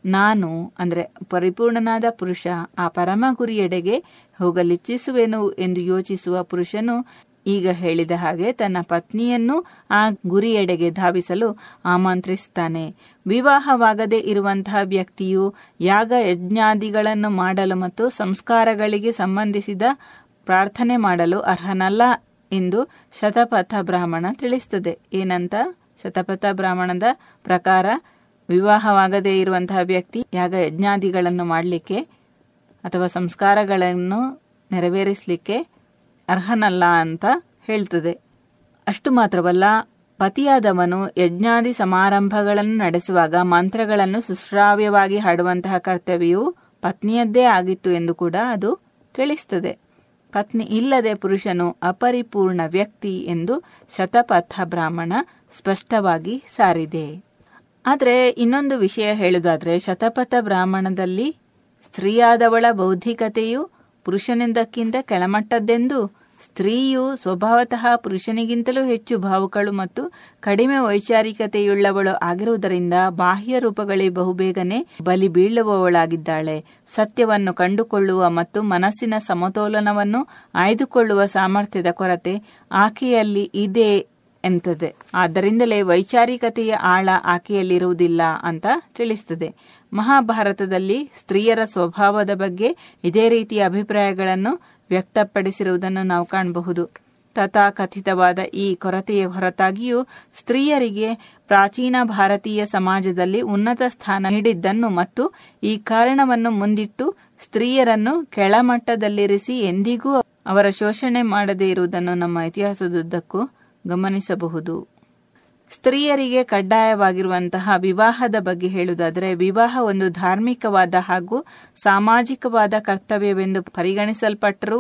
ನಾನು ಅಂದ್ರೆ ಪರಿಪೂರ್ಣನಾದ ಪುರುಷ ಆ ಪರಮ ಗುರಿಯೆಡೆಗೆ ಹೋಗಲಿಚ್ಛಿಸುವೆನು ಎಂದು ಯೋಚಿಸುವ ಪುರುಷನು ಈಗ ಹೇಳಿದ ಹಾಗೆ ತನ್ನ ಪತ್ನಿಯನ್ನು ಆ ಗುರಿಯೆಡೆಗೆ ಧಾವಿಸಲು ಆಮಂತ್ರಿಸುತ್ತಾನೆ. ವಿವಾಹವಾಗದೇ ಇರುವಂತಹ ವ್ಯಕ್ತಿಯು ಯಾಗ ಯಜ್ಞಾದಿಗಳನ್ನು ಮಾಡಲು ಮತ್ತು ಸಂಸ್ಕಾರಗಳಿಗೆ ಸಂಬಂಧಿಸಿದ ಪ್ರಾರ್ಥನೆ ಮಾಡಲು ಅರ್ಹನಲ್ಲ ಎಂದು ಶತಪಥ ಬ್ರಾಹ್ಮಣ ತಿಳಿಸುತ್ತದೆ. ಏನಂತ? ಶತಪಥ ಬ್ರಾಹ್ಮಣದ ಪ್ರಕಾರ ವಿವಾಹವಾಗದೇ ಇರುವಂತಹ ವ್ಯಕ್ತಿ ಯಾಗ ಯಜ್ಞಾದಿಗಳನ್ನು ಮಾಡಲಿಕ್ಕೆ ಅಥವಾ ಸಂಸ್ಕಾರಗಳನ್ನು ನೆರವೇರಿಸಲಿಕ್ಕೆ ಅರ್ಹನಲ್ಲ ಅಂತ ಹೇಳ್ತದೆ. ಅಷ್ಟು ಮಾತ್ರವಲ್ಲ, ಪತಿಯಾದವನು ಯಜ್ಞಾದಿ ಸಮಾರಂಭಗಳನ್ನು ನಡೆಸುವಾಗ ಮಂತ್ರಗಳನ್ನು ಸುಶ್ರಾವ್ಯವಾಗಿ ಹಾಡುವಂತಹ ಕರ್ತವ್ಯವು ಪತ್ನಿಯದ್ದೇ ಆಗಿತ್ತು ಎಂದು ಕೂಡ ಅದು ತಿಳಿಸ್ತದೆ. ಪತ್ನಿ ಇಲ್ಲದೆ ಪುರುಷನು ಅಪರಿಪೂರ್ಣ ವ್ಯಕ್ತಿ ಎಂದು ಶತಪಥ ಬ್ರಾಹ್ಮಣ ಸ್ಪಷ್ಟವಾಗಿ ಸಾರಿದೆ. ಆದರೆ ಇನ್ನೊಂದು ವಿಷಯ ಹೇಳುವುದಾದ್ರೆ, ಶತಪಥ ಬ್ರಾಹ್ಮಣದಲ್ಲಿ ಸ್ತ್ರೀಯಾದವಳ ಬೌದ್ಧಿಕತೆಯು ಪುರುಷನಿಂದಕ್ಕಿಂತ ಕೆಳಮಟ್ಟದ್ದೆಂದು, ಸ್ತ್ರೀಯು ಸ್ವಭಾವತಃ ಪುರುಷನಿಗಿಂತಲೂ ಹೆಚ್ಚು ಭಾವುಕಳು ಮತ್ತು ಕಡಿಮೆ ವೈಚಾರಿಕತೆಯುಳ್ಳವಳು ಆಗಿರುವುದರಿಂದ ಬಾಹ್ಯ ರೂಪಗಳೇ ಬಹುಬೇಗನೆ ಬಲಿ ಬೀಳುವವಳಾಗಿದ್ದಾಳೆ. ಸತ್ಯವನ್ನು ಕಂಡುಕೊಳ್ಳುವ ಮತ್ತು ಮನಸ್ಸಿನ ಸಮತೋಲನವನ್ನು ಆಯ್ದುಕೊಳ್ಳುವ ಸಾಮರ್ಥ್ಯದ ಕೊರತೆ ಆಕೆಯಲ್ಲಿ ಇದೆ ಎಂತದೆ. ಆದ್ದರಿಂದಲೇ ವೈಚಾರಿಕತೆಯ ಆಳ ಆಕೆಯಲ್ಲಿರುವುದಿಲ್ಲ ಅಂತ ತಿಳಿಸುತ್ತದೆ. ಮಹಾಭಾರತದಲ್ಲಿ ಸ್ತ್ರೀಯರ ಸ್ವಭಾವದ ಬಗ್ಗೆ ಇದೇ ರೀತಿಯ ಅಭಿಪ್ರಾಯಗಳನ್ನು ವ್ಯಕ್ತಪಡಿಸಿರುವುದನ್ನು ನಾವು ಕಾಣಬಹುದು. ತಥಾಕಥಿತವಾದ ಈ ಕೊರತೆಯ ಹೊರತಾಗಿಯೂ ಸ್ತ್ರೀಯರಿಗೆ ಪ್ರಾಚೀನ ಭಾರತೀಯ ಸಮಾಜದಲ್ಲಿ ಉನ್ನತ ಸ್ಥಾನ ನೀಡಿದ್ದನ್ನು ಮತ್ತು ಈ ಕಾರಣವನ್ನು ಮುಂದಿಟ್ಟು ಸ್ತ್ರೀಯರನ್ನು ಕೆಳಮಟ್ಟದಲ್ಲಿರಿಸಿ ಎಂದಿಗೂ ಅವರ ಶೋಷಣೆ ಮಾಡದೇ ಇರುವುದನ್ನು ನಮ್ಮ ಇತಿಹಾಸದುದ್ದಕ್ಕೂ ಗಮನಿಸಬಹುದು. ಸ್ತ್ರೀಯರಿಗೆ ಕಡ್ಡಾಯವಾಗಿರುವಂತಹ ವಿವಾಹದ ಬಗ್ಗೆ ಹೇಳುವುದಾದರೆ, ವಿವಾಹ ಒಂದು ಧಾರ್ಮಿಕವಾದ ಹಾಗೂ ಸಾಮಾಜಿಕವಾದ ಕರ್ತವ್ಯವೆಂದು ಪರಿಗಣಿಸಲ್ಪಟ್ಟರೂ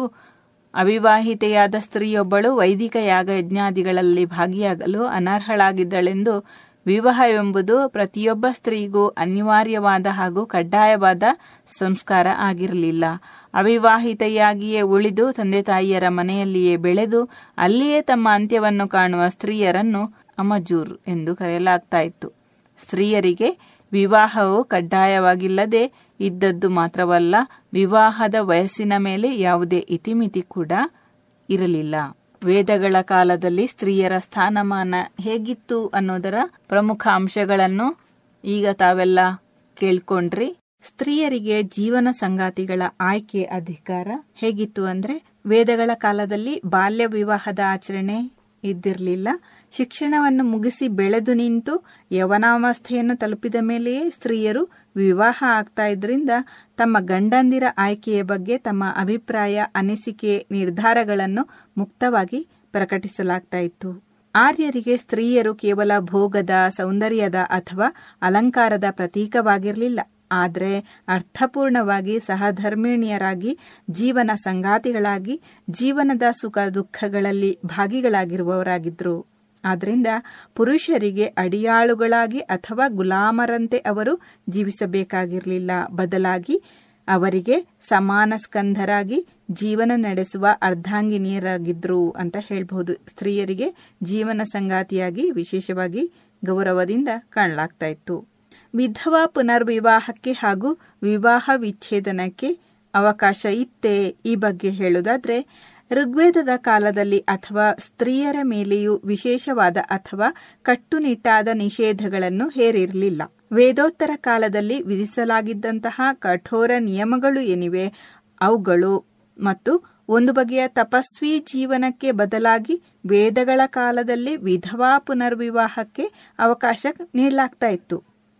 ಅವಿವಾಹಿತೆಯಾದ ಸ್ತ್ರೀಯೊಬ್ಬಳು ವೈದಿಕ ಯಾಗ ಯಜ್ಞಾದಿಗಳಲ್ಲಿ ಭಾಗಿಯಾಗಲು ಅನರ್ಹಳಾಗಿದ್ದಳೆಂದು ವಿವಾಹವೆಂಬುದು ಪ್ರತಿಯೊಬ್ಬ ಸ್ತ್ರೀಗೂ ಅನಿವಾರ್ಯವಾದ ಹಾಗೂ ಕಡ್ಡಾಯವಾದ ಸಂಸ್ಕಾರ ಆಗಿರಲಿಲ್ಲ. ಅವಿವಾಹಿತೆಯಾಗಿಯೇ ಉಳಿದು ತಂದೆ ತಾಯಿಯರ ಮನೆಯಲ್ಲಿಯೇ ಬೆಳೆದು ಅಲ್ಲಿಯೇ ತಮ್ಮ ಅಂತ್ಯವನ್ನು ಕಾಣುವ ಸ್ತ್ರೀಯರನ್ನು ಅಮಜೂರ್ ಎಂದು ಕರೆಯಲಾಗ್ತಾ ಇತ್ತು. ಸ್ತ್ರೀಯರಿಗೆ ವಿವಾಹವು ಕಡ್ಡಾಯವಾಗಿಲ್ಲದೆ ಇದ್ದದ್ದು ಮಾತ್ರವಲ್ಲ, ವಿವಾಹದ ವಯಸ್ಸಿನ ಮೇಲೆ ಯಾವುದೇ ಇತಿಮಿತಿ ಕೂಡ ಇರಲಿಲ್ಲ. ವೇದಗಳ ಕಾಲದಲ್ಲಿ ಸ್ತ್ರೀಯರ ಸ್ಥಾನಮಾನ ಹೇಗಿತ್ತು ಅನ್ನೋದರ ಪ್ರಮುಖ ಅಂಶಗಳನ್ನು ಈಗ ತಾವೆಲ್ಲ ಕೇಳ್ಕೊಂಡ್ರಿ. ಸ್ತ್ರೀಯರಿಗೆ ಜೀವನ ಸಂಗಾತಿಗಳ ಆಯ್ಕೆ ಅಧಿಕಾರ ಹೇಗಿತ್ತು ಅಂದ್ರೆ, ವೇದಗಳ ಕಾಲದಲ್ಲಿ ಬಾಲ್ಯ ವಿವಾಹದ ಆಚರಣೆ ಇದ್ದಿರಲಿಲ್ಲ. ಶಿಕ್ಷಣವನ್ನು ಮುಗಿಸಿ ಬೆಳೆದು ನಿಂತು ಯವನಾವಸ್ಥೆಯನ್ನು ತಲುಪಿದ ಮೇಲೆಯೇ ಸ್ತ್ರೀಯರು ವಿವಾಹ ಆಗ್ತಾ ಇದ್ರಿಂದ ತಮ್ಮ ಗಂಡಂದಿರ ಆಯ್ಕೆಯ ಬಗ್ಗೆ ತಮ್ಮ ಅಭಿಪ್ರಾಯ, ಅನಿಸಿಕೆ, ನಿರ್ಧಾರಗಳನ್ನು ಮುಕ್ತವಾಗಿ ಪ್ರಕಟಿಸಲಾಗ್ತಾ ಇತ್ತು. ಆರ್ಯರಿಗೆ ಸ್ತ್ರೀಯರು ಕೇವಲ ಭೋಗದ, ಸೌಂದರ್ಯದ ಅಥವಾ ಅಲಂಕಾರದ ಪ್ರತೀಕವಾಗಿರಲಿಲ್ಲ. ಆದರೆ ಅರ್ಥಪೂರ್ಣವಾಗಿ ಸಹಧರ್ಮಿಣಿಯರಾಗಿ, ಜೀವನ ಸಂಗಾತಿಗಳಾಗಿ, ಜೀವನದ ಸುಖ ದುಃಖಗಳಲ್ಲಿ ಭಾಗಿಗಳಾಗಿರುವವರಾಗಿದ್ರು. ಆದ್ದರಿಂದ ಪುರುಷರಿಗೆ ಅಡಿಯಾಳುಗಳಾಗಿ ಅಥವಾ ಗುಲಾಮರಂತೆ ಅವರು ಜೀವಿಸಬೇಕಾಗಿರಲಿಲ್ಲ. ಬದಲಾಗಿ ಅವರಿಗೆ ಸಮಾನ ಸ್ಕಂಧರಾಗಿ ಜೀವನ ನಡೆಸುವ ಅರ್ಧಾಂಗಿನಿಯರಾಗಿದ್ರು ಅಂತ ಹೇಳಬಹುದು. ಸ್ತ್ರೀಯರಿಗೆ ಜೀವನ ಸಂಗಾತಿಯಾಗಿ ವಿಶೇಷವಾಗಿ ಗೌರವದಿಂದ ಕಾಣಲಾಗ್ತಾ ಇತ್ತು. ವಿಧವಾ ಪುನರ್ವಿವಾಹಕ್ಕೆ ಹಾಗೂ ವಿವಾಹ ವಿಚ್ಛೇದನಕ್ಕೆ ಅವಕಾಶ ಇತ್ತೇ? ಈ ಬಗ್ಗೆ ಹೇಳುವುದಾದ್ರೆ, ಋಗ್ವೇದದ ಕಾಲದಲ್ಲಿ ಅಥವಾ ಸ್ತ್ರೀಯರ ಮೇಲೆಯೂ ವಿಶೇಷವಾದ ಅಥವಾ ಕಟ್ಟುನಿಟ್ಟಾದ ನಿಷೇಧಗಳನ್ನು ಹೇರಿರಲಿಲ್ಲ. ವೇದೋತ್ತರ ಕಾಲದಲ್ಲಿ ವಿಧಿಸಲಾಗಿದ್ದಂತಹ ಕಠೋರ ನಿಯಮಗಳು ಏನಿವೆ ಅವುಗಳು ಮತ್ತು ಒಂದು ಬಗೆಯ ತಪಸ್ವಿ ಜೀವನಕ್ಕೆ ಬದಲಾಗಿ ವೇದಗಳ ಕಾಲದಲ್ಲಿ ವಿಧವಾ ಪುನರ್ವಿವಾಹಕ್ಕೆ ಅವಕಾಶ ನೀಡಲಾಗ್ತಾ ಇತ್ತು.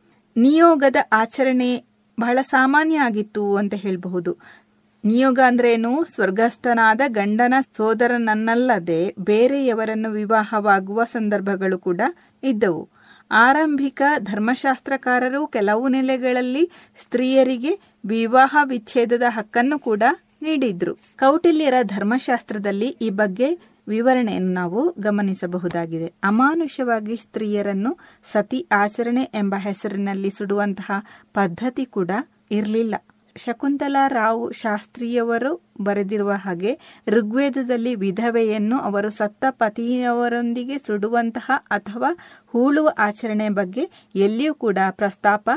ನಿಯೋಗದ ಆಚರಣೆ ಬಹಳ ಸಾಮಾನ್ಯ ಆಗಿತ್ತು ಅಂತ ಹೇಳಬಹುದು. ನಿಯೋಗ ಅಂದ್ರೇನು? ಸ್ವರ್ಗಸ್ಥನಾದ ಗಂಡನ ಸೋದರನನ್ನಲ್ಲದೆ ಬೇರೆಯವರನ್ನು ವಿವಾಹವಾಗುವ ಸಂದರ್ಭಗಳು ಕೂಡ ಇದ್ದವು. ಆರಂಭಿಕ ಧರ್ಮಶಾಸ್ತ್ರಕಾರರು ಕೆಲವು ನೆಲೆಗಳಲ್ಲಿ ಸ್ತ್ರೀಯರಿಗೆ ವಿವಾಹ ವಿಚ್ಛೇದದ ಹಕ್ಕನ್ನು ಕೂಡ ನೀಡಿದ್ರು. ಕೌಟಿಲ್ಯರ ಧರ್ಮಶಾಸ್ತ್ರದಲ್ಲಿ ಈ ಬಗ್ಗೆ ವಿವರಣೆಯನ್ನು ನಾವು ಗಮನಿಸಬಹುದಾಗಿದೆ. ಅಮಾನುಷವಾಗಿ ಸ್ತ್ರೀಯರನ್ನು ಸತಿ ಆಚರಣೆ ಎಂಬ ಹೆಸರಿನಲ್ಲಿ ಸುಡುವಂತಹ ಪದ್ಧತಿ ಕೂಡ ಇರಲಿಲ್ಲ. ಶಕುಂತಲಾ ರಾವ್ ಶಾಸ್ತ್ರಿಯವರು ಬರೆದಿರುವ ಹಾಗೆ ಋಗ್ವೇದದಲ್ಲಿ ವಿಧವೆಯನ್ನು ಅವರು ಸತ್ತ ಪತಿಯವರೊಂದಿಗೆ ಸುಡುವಂತಹ ಅಥವಾ ಹೂಳುವ ಆಚರಣೆ ಬಗ್ಗೆ ಎಲ್ಲಿಯೂ ಕೂಡ ಪ್ರಸ್ತಾಪ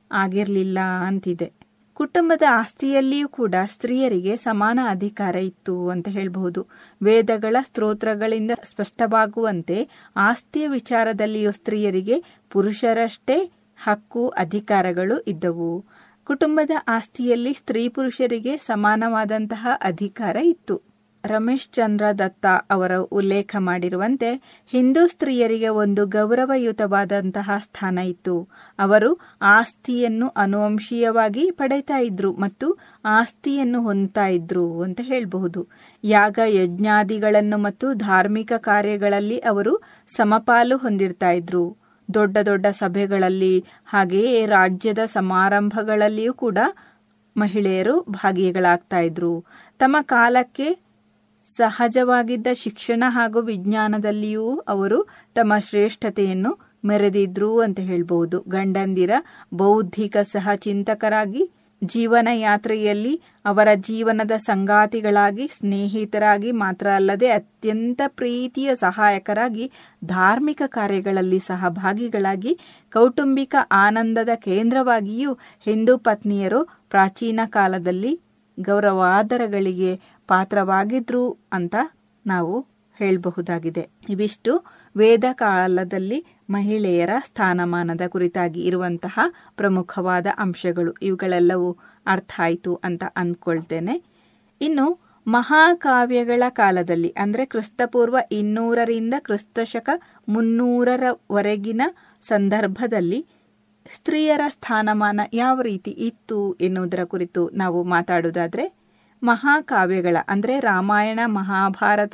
ಆಗಿರಲಿಲ್ಲ ಅಂತಿದೆ. ಕುಟುಂಬದ ಆಸ್ತಿಯಲ್ಲಿಯೂ ಕೂಡ ಸ್ತ್ರೀಯರಿಗೆ ಸಮಾನ ಅಧಿಕಾರ ಇತ್ತು ಅಂತ ಹೇಳಬಹುದು. ವೇದಗಳ ಸ್ತೋತ್ರಗಳಿಂದ ಸ್ಪಷ್ಟವಾಗುವಂತೆ ಆಸ್ತಿಯ ವಿಚಾರದಲ್ಲಿಯೂ ಸ್ತ್ರೀಯರಿಗೆ ಪುರುಷರಷ್ಟೇ ಹಕ್ಕು ಅಧಿಕಾರಗಳು ಇದ್ದವು. ಕುಟುಂಬದ ಆಸ್ತಿಯಲ್ಲಿ ಸ್ತ್ರೀ ಪುರುಷರಿಗೆ ಸಮಾನವಾದಂತಹ ಅಧಿಕಾರ ಇತ್ತು. ರಮೇಶ್ ಚಂದ್ರ ದತ್ತ ಅವರು ಉಲ್ಲೇಖ ಮಾಡಿರುವಂತೆ ಹಿಂದೂ ಸ್ತ್ರೀಯರಿಗೆ ಒಂದು ಗೌರವಯುತವಾದಂತಹ ಸ್ಥಾನ ಇತ್ತು. ಅವರು ಆಸ್ತಿಯನ್ನು ಅನುವಂಶೀಯವಾಗಿ ಪಡೆಯುತ್ತಾ ಇದ್ರು ಮತ್ತು ಆಸ್ತಿಯನ್ನು ಹೊಂದ್ತಾ ಇದ್ರು ಅಂತ ಹೇಳಬಹುದು. ಯಾಗ ಯಜ್ಞಾದಿಗಳನ್ನು ಮತ್ತು ಧಾರ್ಮಿಕ ಕಾರ್ಯಗಳಲ್ಲಿ ಅವರು ಸಮಪಾಲು ಹೊಂದಿರ್ತಾ ಇದ್ರು. ದೊಡ್ಡ ದೊಡ್ಡ ಸಭೆಗಳಲ್ಲಿ ಹಾಗೆಯೇ ರಾಜ್ಯದ ಸಮಾರಂಭಗಳಲ್ಲಿಯೂ ಕೂಡ ಮಹಿಳೆಯರು ಭಾಗಿಗಳಾಗ್ತಾ ಇದ್ರು. ತಮ್ಮ ಕಾಲಕ್ಕೆ ಸಹಜವಾಗಿದ್ದ ಶಿಕ್ಷಣ ಹಾಗೂ ವಿಜ್ಞಾನದಲ್ಲಿಯೂ ಅವರು ತಮ್ಮ ಶ್ರೇಷ್ಠತೆಯನ್ನು ಮೆರೆದಿದ್ರು ಅಂತ ಹೇಳ್ಬಹುದು. ಗಂಡಂದಿರ ಬೌದ್ಧಿಕ ಸಹ ಚಿಂತಕರಾಗಿ, ಜೀವನ ಯಾತ್ರೆಯಲ್ಲಿ ಅವರ ಜೀವನದ ಸಂಗಾತಿಗಳಾಗಿ, ಸ್ನೇಹಿತರಾಗಿ ಮಾತ್ರ ಅಲ್ಲದೆ ಅತ್ಯಂತ ಪ್ರೀತಿಯ ಸಹಾಯಕರಾಗಿ, ಧಾರ್ಮಿಕ ಕಾರ್ಯಗಳಲ್ಲಿ ಸಹಭಾಗಿಗಳಾಗಿ, ಕೌಟುಂಬಿಕ ಆನಂದದ ಕೇಂದ್ರವಾಗಿಯೂ ಹಿಂದೂ ಪತ್ನಿಯರು ಪ್ರಾಚೀನ ಕಾಲದಲ್ಲಿ ಗೌರವಾದರಗಳಿಗೆ ಪಾತ್ರವಾಗಿದ್ರು ಅಂತ ನಾವು ಹೇಳಬಹುದಾಗಿದೆ. ಇವಿಷ್ಟು ವೇದ ಕಾಲದಲ್ಲಿ ಮಹಿಳೆಯರ ಸ್ಥಾನಮಾನದ ಕುರಿತಾಗಿ ಇರುವಂತಹ ಪ್ರಮುಖವಾದ ಅಂಶಗಳು. ಇವುಗಳೆಲ್ಲವೂ ಅರ್ಥ ಆಯಿತು ಅಂತ ಅಂದ್ಕೊಳ್ತೇನೆ. ಇನ್ನು ಮಹಾಕಾವ್ಯಗಳ ಕಾಲದಲ್ಲಿ ಅಂದರೆ ಕ್ರಿಸ್ತಪೂರ್ವ ಇನ್ನೂರರಿಂದ ಕ್ರಿಸ್ತಶಕ ಮುನ್ನೂರರವರೆಗಿನ ಸಂದರ್ಭದಲ್ಲಿ ಸ್ತ್ರೀಯರ ಸ್ಥಾನಮಾನ ಯಾವ ರೀತಿ ಇತ್ತು ಎನ್ನುವುದರ ಕುರಿತು ನಾವು ಮಾತಾಡುವುದಾದ್ರೆ, ಮಹಾಕಾವ್ಯಗಳ ಅಂದರೆ ರಾಮಾಯಣ ಮಹಾಭಾರತ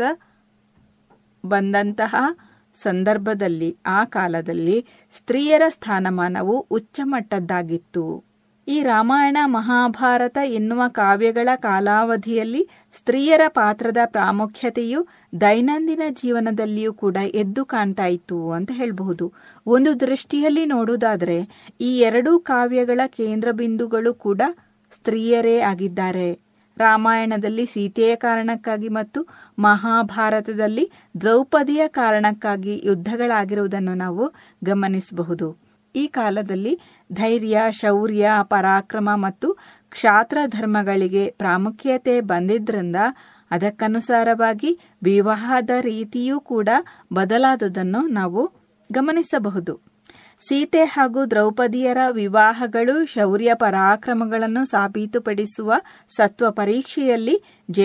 ಬಂದಂತಹ ಸಂದರ್ಭದಲ್ಲಿ ಆ ಕಾಲದಲ್ಲಿ ಸ್ತ್ರೀಯರ ಸ್ಥಾನಮಾನವು ಉಚ್ಚಮಟ್ಟದ್ದಾಗಿತ್ತು. ಈ ರಾಮಾಯಣ ಮಹಾಭಾರತ ಎನ್ನುವ ಕಾವ್ಯಗಳ ಕಾಲಾವಧಿಯಲ್ಲಿ ಸ್ತ್ರೀಯರ ಪಾತ್ರದ ಪ್ರಾಮುಖ್ಯತೆಯು ದೈನಂದಿನ ಜೀವನದಲ್ಲಿಯೂ ಕೂಡ ಎದ್ದು ಕಾಣ್ತಾ ಇತ್ತು ಅಂತ ಹೇಳಬಹುದು. ಒಂದು ದೃಷ್ಟಿಯಲ್ಲಿ ನೋಡುವುದಾದರೆ ಈ ಎರಡೂ ಕಾವ್ಯಗಳ ಕೇಂದ್ರ ಬಿಂದುಗಳು ಕೂಡ ಸ್ತ್ರೀಯರೇ ಆಗಿದ್ದಾರೆ. ರಾಮಾಯಣದಲ್ಲಿ ಸೀತೆಯ ಕಾರಣಕ್ಕಾಗಿ ಮತ್ತು ಮಹಾಭಾರತದಲ್ಲಿ ದ್ರೌಪದಿಯ ಕಾರಣಕ್ಕಾಗಿ ಯುದ್ಧಗಳಾಗಿರುವುದನ್ನು ನಾವು ಗಮನಿಸಬಹುದು. ಈ ಕಾಲದಲ್ಲಿ ಧೈರ್ಯ, ಶೌರ್ಯ, ಪರಾಕ್ರಮ ಮತ್ತು ಕ್ಷಾತ್ರ ಧರ್ಮಗಳಿಗೆ ಪ್ರಾಮುಖ್ಯತೆ ಬಂದಿದ್ರಿಂದ ಅದಕ್ಕನುಸಾರವಾಗಿ ವಿವಾಹದ ರೀತಿಯೂ ಕೂಡ ಬದಲಾದುದನ್ನು ನಾವು ಗಮನಿಸಬಹುದು. ಸೀತೆ ಹಾಗೂ ದ್ರೌಪದಿಯರ ವಿವಾಹಗಳು ಶೌರ್ಯ ಪರಾಕ್ರಮಗಳನ್ನು ಸಾಬೀತುಪಡಿಸುವ ಸತ್ವ ಪರೀಕ್ಷೆಯಲ್ಲಿ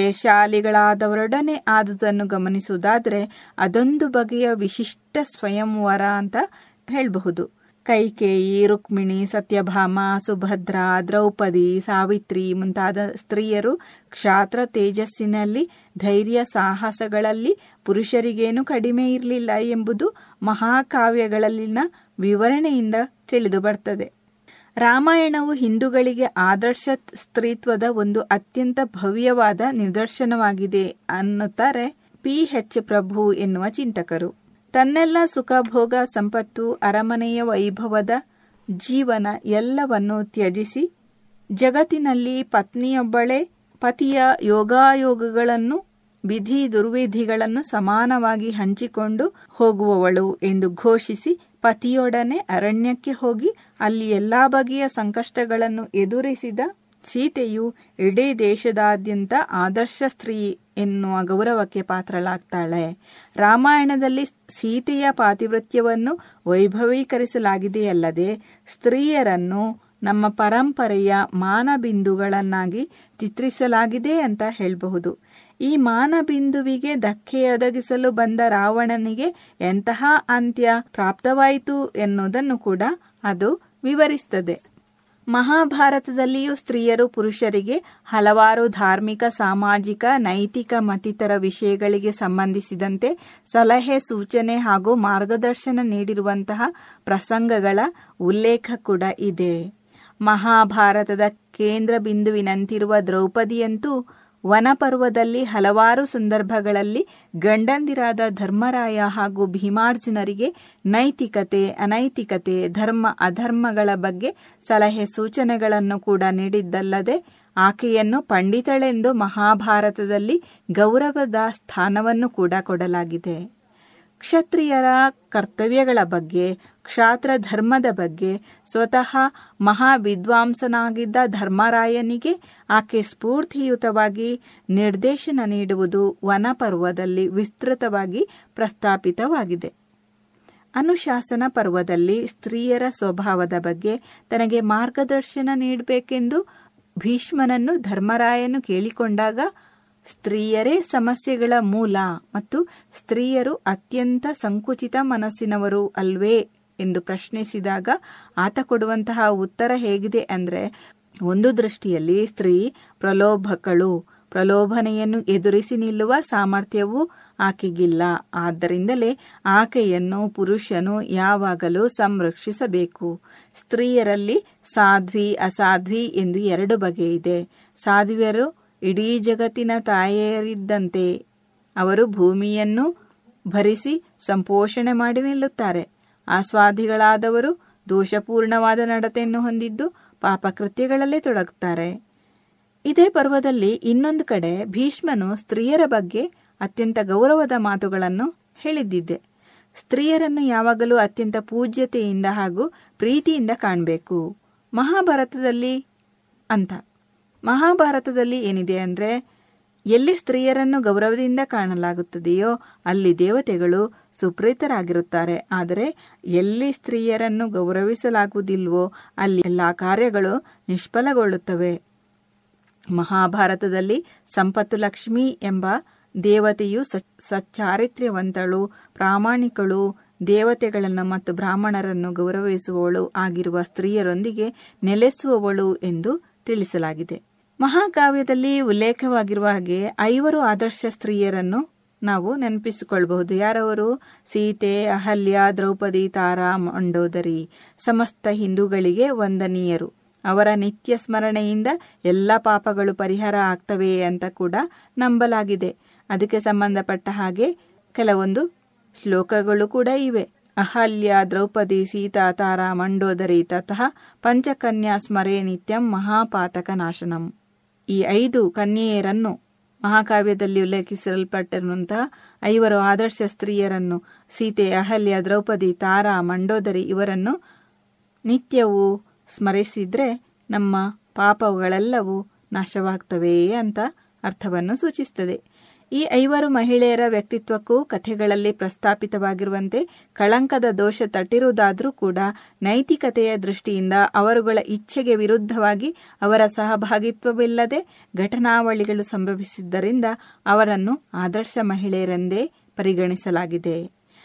ಜಯಶಾಲಿಗಳಾದವರೊಡನೆ ಆದುದನ್ನು ಗಮನಿಸುವುದಾದರೆ ಅದೊಂದು ಬಗೆಯ ವಿಶಿಷ್ಟ ಸ್ವಯಂವರ ಅಂತ ಹೇಳಬಹುದು. ಕೈಕೇಯಿ, ರುಕ್ಮಿಣಿ, ಸತ್ಯಭಾಮ, ಸುಭದ್ರಾ, ದ್ರೌಪದಿ, ಸಾವಿತ್ರಿ ಮುಂತಾದ ಸ್ತ್ರೀಯರು ಕ್ಷಾತ್ರ ತೇಜಸ್ಸಿನಲ್ಲಿ, ಧೈರ್ಯ ಸಾಹಸಗಳಲ್ಲಿ ಪುರುಷರಿಗೇನು ಕಡಿಮೆ ಇರಲಿಲ್ಲ ಎಂಬುದು ಮಹಾಕಾವ್ಯಗಳಲ್ಲಿನ ವಿವರಣೆಯಿಂದ ತಿಳಿದು ಬರ್ತದೆ. ರಾಮಾಯಣವು ಹಿಂದೂಗಳಿಗೆ ಆದರ್ಶ ಸ್ತ್ರೀತ್ವದ ಒಂದು ಅತ್ಯಂತ ಭವ್ಯವಾದ ನಿದರ್ಶನವಾಗಿದೆ ಅನ್ನುತ್ತಾರೆ ಪಿ ಎಚ್ ಪ್ರಭು ಎನ್ನುವ ಚಿಂತಕರು. ತನ್ನೆಲ್ಲ ಸುಖಭೋಗ ಸಂಪತ್ತು, ಅರಮನೆಯ ವೈಭವದ ಜೀವನ ಎಲ್ಲವನ್ನೂ ತ್ಯಜಿಸಿ ಜಗತ್ತಿನಲ್ಲಿ ಪತ್ನಿಯೊಬ್ಬಳೇ ಪತಿಯ ಯೋಗಾಯೋಗಗಳನ್ನು, ವಿಧಿ ದುರ್ವಿಧಿಗಳನ್ನು ಸಮಾನವಾಗಿ ಹಂಚಿಕೊಂಡು ಹೋಗುವವಳು ಎಂದು ಘೋಷಿಸಿ ಪತಿಯೊಡನೆ ಅರಣ್ಯಕ್ಕೆ ಹೋಗಿ ಅಲ್ಲಿ ಎಲ್ಲಾ ಬಗೆಯ ಸಂಕಷ್ಟಗಳನ್ನು ಎದುರಿಸಿದ ಸೀತೆಯು ಇಡೀ ದೇಶದಾದ್ಯಂತ ಆದರ್ಶ ಸ್ತ್ರೀ ಎನ್ನುವ ಗೌರವಕ್ಕೆ ಪಾತ್ರಳಾಗ್ತಾಳೆ. ರಾಮಾಯಣದಲ್ಲಿ ಸೀತೆಯ ಪಾತಿವೃತ್ಯವನ್ನು ವೈಭವೀಕರಿಸಲಾಗಿದೆಯಲ್ಲದೆ ಸ್ತ್ರೀಯರನ್ನು ನಮ್ಮ ಪರಂಪರೆಯ ಮಾನಬಿಂದುಗಳನ್ನಾಗಿ ಚಿತ್ರಿಸಲಾಗಿದೆ ಅಂತ ಹೇಳಬಹುದು. ಈ ಮಾನಬಿಂದುವಿಗೆ ಧಕ್ಕೆಯೊದಗಿಸಲು ಬಂದ ರಾವಣನಿಗೆ ಎಂತಹ ಅಂತ್ಯ ಪ್ರಾಪ್ತವಾಯಿತು ಎನ್ನುವುದನ್ನು ಕೂಡ ಅದು ವಿವರಿಸುತ್ತದೆ. ಮಹಾಭಾರತದಲ್ಲಿಯೂ ಸ್ತ್ರೀಯರು ಪುರುಷರಿಗೆ ಹಲವಾರು ಧಾರ್ಮಿಕ, ಸಾಮಾಜಿಕ, ನೈತಿಕ ಮತ್ತಿತರ ವಿಷಯಗಳಿಗೆ ಸಂಬಂಧಿಸಿದಂತೆ ಸಲಹೆ, ಸೂಚನೆ ಹಾಗೂ ಮಾರ್ಗದರ್ಶನ ನೀಡಿರುವಂತಹ ಪ್ರಸಂಗಗಳ ಉಲ್ಲೇಖ ಕೂಡ ಇದೆ. ಮಹಾಭಾರತದ ಕೇಂದ್ರ ಬಿಂದುವಿನಂತಿರುವ ದ್ರೌಪದಿಯಂತೂ ವನಪರ್ವದಲ್ಲಿ ಹಲವಾರು ಸಂದರ್ಭಗಳಲ್ಲಿ ಗಂಡಂದಿರಾದ ಧರ್ಮರಾಯ ಹಾಗೂ ಭೀಮಾರ್ಜುನರಿಗೆ ನೈತಿಕತೆ, ಅನೈತಿಕತೆ, ಧರ್ಮ ಅಧರ್ಮಗಳ ಬಗ್ಗೆ ಸಲಹೆ ಸೂಚನೆಗಳನ್ನು ಕೂಡ ನೀಡಿದ್ದಲ್ಲದೆ ಆಕೆಯನ್ನು ಪಂಡಿತಳೆಂದು ಮಹಾಭಾರತದಲ್ಲಿ ಗೌರವದ ಸ್ಥಾನವನ್ನು ಕೂಡ ಕೊಡಲಾಗಿದೆ. ಕ್ಷತ್ರಿಯರ ಕರ್ತವ್ಯಗಳ ಬಗ್ಗೆ, ಕ್ಷಾತ್ರ ಧರ್ಮದ ಬಗ್ಗೆ ಸ್ವತಃ ಮಹಾವಿದ್ವಾಂಸನಾಗಿದ್ದ ಧರ್ಮರಾಯನಿಗೆ ಆಕೆ ಸ್ಫೂರ್ತಿಯುತವಾಗಿ ನಿರ್ದೇಶನ ನೀಡುವುದು ವನಪರ್ವದಲ್ಲಿ ವಿಸ್ತೃತವಾಗಿ ಪ್ರಸ್ತಾಪಿತವಾಗಿದೆ. ಅನುಶಾಸನ ಪರ್ವದಲ್ಲಿ ಸ್ತ್ರೀಯರ ಸ್ವಭಾವದ ಬಗ್ಗೆ ತನಗೆ ಮಾರ್ಗದರ್ಶನ ನೀಡಬೇಕೆಂದು ಭೀಷ್ಮನನ್ನು ಧರ್ಮರಾಯನು ಕೇಳಿಕೊಂಡಾಗ, ಸ್ತ್ರೀಯರೇ ಸಮಸ್ಯೆಗಳ ಮೂಲ ಮತ್ತು ಸ್ತ್ರೀಯರು ಅತ್ಯಂತ ಸಂಕುಚಿತ ಮನಸ್ಸಿನವರು ಅಲ್ವೇ ಎಂದು ಪ್ರಶ್ನಿಸಿದಾಗ ಆತ ಕೊಡುವಂತಹ ಉತ್ತರ ಹೇಗಿದೆ ಅಂದರೆ, ಒಂದು ದೃಷ್ಟಿಯಲ್ಲಿ ಸ್ತ್ರೀ ಪ್ರಲೋಭಕಳು, ಪ್ರಲೋಭನೆಯನ್ನು ಎದುರಿಸಿ ನಿಲ್ಲುವ ಸಾಮರ್ಥ್ಯವೂ ಆಕೆಗಿಲ್ಲ. ಆದ್ದರಿಂದಲೇ ಆಕೆಯನ್ನು ಪುರುಷನು ಯಾವಾಗಲೂ ಸಂರಕ್ಷಿಸಬೇಕು. ಸ್ತ್ರೀಯರಲ್ಲಿ ಸಾಧ್ವಿ ಅಸಾಧ್ವಿ ಎಂದು ಎರಡು ಬಗೆ ಇದೆ. ಸಾಧ್ವಿಯರು ಇಡೀ ಜಗತ್ತಿನ ತಾಯಿಯರಿದ್ದಂತೆ. ಅವರು ಭೂಮಿಯನ್ನು ಭರಿಸಿ ಸಂಪೋಷಣೆ ಮಾಡಿ ನಿಲ್ಲುತ್ತಾರೆ. ಆಸ್ವಾದಿಗಳಾದವರು ದೋಷಪೂರ್ಣವಾದ ನಡತೆಯನ್ನು ಹೊಂದಿದ್ದು ಪಾಪಕೃತ್ಯಗಳಲ್ಲೇ ತೊಡಗುತ್ತಾರೆ. ಇದೇ ಪರ್ವದಲ್ಲಿ ಇನ್ನೊಂದು ಕಡೆ ಭೀಷ್ಮನು ಸ್ತ್ರೀಯರ ಬಗ್ಗೆ ಅತ್ಯಂತ ಗೌರವದ ಮಾತುಗಳನ್ನು ಹೇಳಿದ್ದಿದೆ. ಸ್ತ್ರೀಯರನ್ನು ಯಾವಾಗಲೂ ಅತ್ಯಂತ ಪೂಜ್ಯತೆಯಿಂದ ಹಾಗೂ ಪ್ರೀತಿಯಿಂದ ಕಾಣಬೇಕು. ಮಹಾಭಾರತದಲ್ಲಿ ಅಂತ ಮಹಾಭಾರತದಲ್ಲಿ ಏನಿದೆ ಅಂದರೆ, ಎಲ್ಲಿ ಸ್ತ್ರೀಯರನ್ನು ಗೌರವದಿಂದ ಕಾಣಲಾಗುತ್ತದೆಯೋ ಅಲ್ಲಿ ದೇವತೆಗಳು ಸುಪ್ರೀತರಾಗಿರುತ್ತಾರೆ. ಆದರೆ ಎಲ್ಲಿ ಸ್ತ್ರೀಯರನ್ನು ಗೌರವಿಸಲಾಗುವುದಿಲ್ವೋ ಅಲ್ಲಿ ಎಲ್ಲ ಕಾರ್ಯಗಳು ನಿಷ್ಫಲಗೊಳ್ಳುತ್ತವೆ. ಮಹಾಭಾರತದಲ್ಲಿ ಸಂಪತ್ತು ಲಕ್ಷ್ಮಿ ಎಂಬ ದೇವತೆಯು ಸಚ್ಚಾರಿತ್ರ್ಯವಂತಳು, ಪ್ರಾಮಾಣಿಕಳು, ದೇವತೆಗಳನ್ನು ಮತ್ತು ಬ್ರಾಹ್ಮಣರನ್ನು ಗೌರವಿಸುವವಳು ಆಗಿರುವ ಸ್ತ್ರೀಯರೊಂದಿಗೆ ನೆಲೆಸುವವಳು ಎಂದು ತಿಳಿಸಲಾಗಿದೆ. ಮಹಾಕಾವ್ಯದಲ್ಲಿ ಉಲ್ಲೇಖವಾಗಿರುವ ಹಾಗೆ ಐವರು ಆದರ್ಶ ಸ್ತ್ರೀಯರನ್ನು ನಾವು ನೆನಪಿಸಿಕೊಳ್ಳಬಹುದು. ಯಾರವರು? ಸೀತೆ, ಅಹಲ್ಯ, ದ್ರೌಪದಿ, ತಾರಾ, ಮಂಡೋದರಿ. ಸಮಸ್ತ ಹಿಂದೂಗಳಿಗೆ ವಂದನೀಯರು. ಅವರ ನಿತ್ಯ ಸ್ಮರಣೆಯಿಂದ ಎಲ್ಲ ಪಾಪಗಳು ಪರಿಹಾರ ಆಗ್ತವೆ ಅಂತ ಕೂಡ ನಂಬಲಾಗಿದೆ. ಅದಕ್ಕೆ ಸಂಬಂಧಪಟ್ಟ ಹಾಗೆ ಕೆಲವೊಂದು ಶ್ಲೋಕಗಳು ಕೂಡ ಇವೆ. ಅಹಲ್ಯ, ದ್ರೌಪದಿ, ಸೀತಾ, ತಾರಾ, ಮಂಡೋದರಿ ತತಃ ಪಂಚಕನ್ಯಾ ಸ್ಮರೇ ನಿತ್ಯಂ ಮಹಾಪಾತಕ ನಾಶನಂ. ಈ ಐದು ಕನ್ಯೆಯರನ್ನು ಮಹಾಕಾವ್ಯದಲ್ಲಿ ಉಲ್ಲೇಖಿಸಲ್ಪಟ್ಟಿರುವಂತಹ ಐವರು ಆದರ್ಶ ಸ್ತ್ರೀಯರನ್ನು, ಸೀತೆ, ಅಹಲ್ಯ, ದ್ರೌಪದಿ, ತಾರಾ, ಮಂಡೋದರಿ ಇವರನ್ನು ನಿತ್ಯವೂ ಸ್ಮರಿಸಿದ್ರೆ ನಮ್ಮ ಪಾಪಗಳೆಲ್ಲವೂ ನಾಶವಾಗ್ತವೆ ಅಂತ ಅರ್ಥವನ್ನು ಸೂಚಿಸುತ್ತದೆ. ಈ ಐವರು ಮಹಿಳೆಯರ ವ್ಯಕ್ತಿತ್ವಕ್ಕೂ ಕಥೆಗಳಲ್ಲಿ ಪ್ರಸ್ತಾಪಿತವಾಗಿರುವಂತೆ ಕಳಂಕದ ದೋಷ ತಟ್ಟಿರುವುದಾದರೂ ಕೂಡ ನೈತಿಕತೆಯ ದೃಷ್ಟಿಯಿಂದ ಅವರುಗಳ ಇಚ್ಛೆಗೆ ವಿರುದ್ಧವಾಗಿ ಅವರ ಸಹಭಾಗಿತ್ವವಿಲ್ಲದೆ ಘಟನಾವಳಿಗಳು ಸಂಭವಿಸಿದ್ದರಿಂದ ಅವರನ್ನು ಆದರ್ಶ ಮಹಿಳೆಯರೆಂದೇ ಪರಿಗಣಿಸಲಾಗಿದೆ.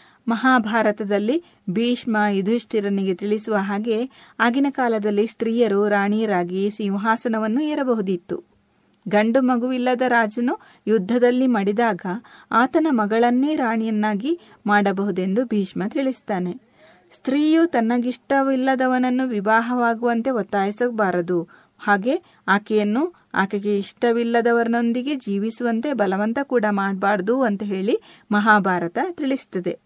ಮಹಾಭಾರತದಲ್ಲಿ ಭೀಷ್ಮ ಯುಧಿಷ್ಠಿರನಿಗೆ ತಿಳಿಸುವ ಹಾಗೆ ಆಗಿನ ಕಾಲದಲ್ಲಿ ಸ್ತ್ರೀಯರು ರಾಣಿಯರಾಗಿ ಸಿಂಹಾಸನವನ್ನು ಏರಬಹುದಿತ್ತು. ಗಂಡು ಮಗುವಿಲ್ಲದ ರಾಜನು ಯುದ್ಧದಲ್ಲಿ ಮಡಿದಾಗ ಆತನ ಮಗಳನ್ನೇ ರಾಣಿಯನ್ನಾಗಿ ಮಾಡಬಹುದೆಂದು ಭೀಷ್ಮ ತಿಳಿಸ್ತಾನೆ. ಸ್ತ್ರೀಯು ತನ್ನಗಿಷ್ಟವಿಲ್ಲದವನನ್ನು ವಿವಾಹವಾಗುವಂತೆ ಒತ್ತಾಯಿಸಬಾರದು. ಹಾಗೆ ಆಕೆಯನ್ನು ಆಕೆಗೆ ಇಷ್ಟವಿಲ್ಲದವರನೊಂದಿಗೆ ಜೀವಿಸುವಂತೆ ಬಲವಂತ ಕೂಡ ಮಾಡಬಾರದು ಅಂತ ಹೇಳಿ ಮಹಾಭಾರತ ತಿಳಿಸ್ತದೆ.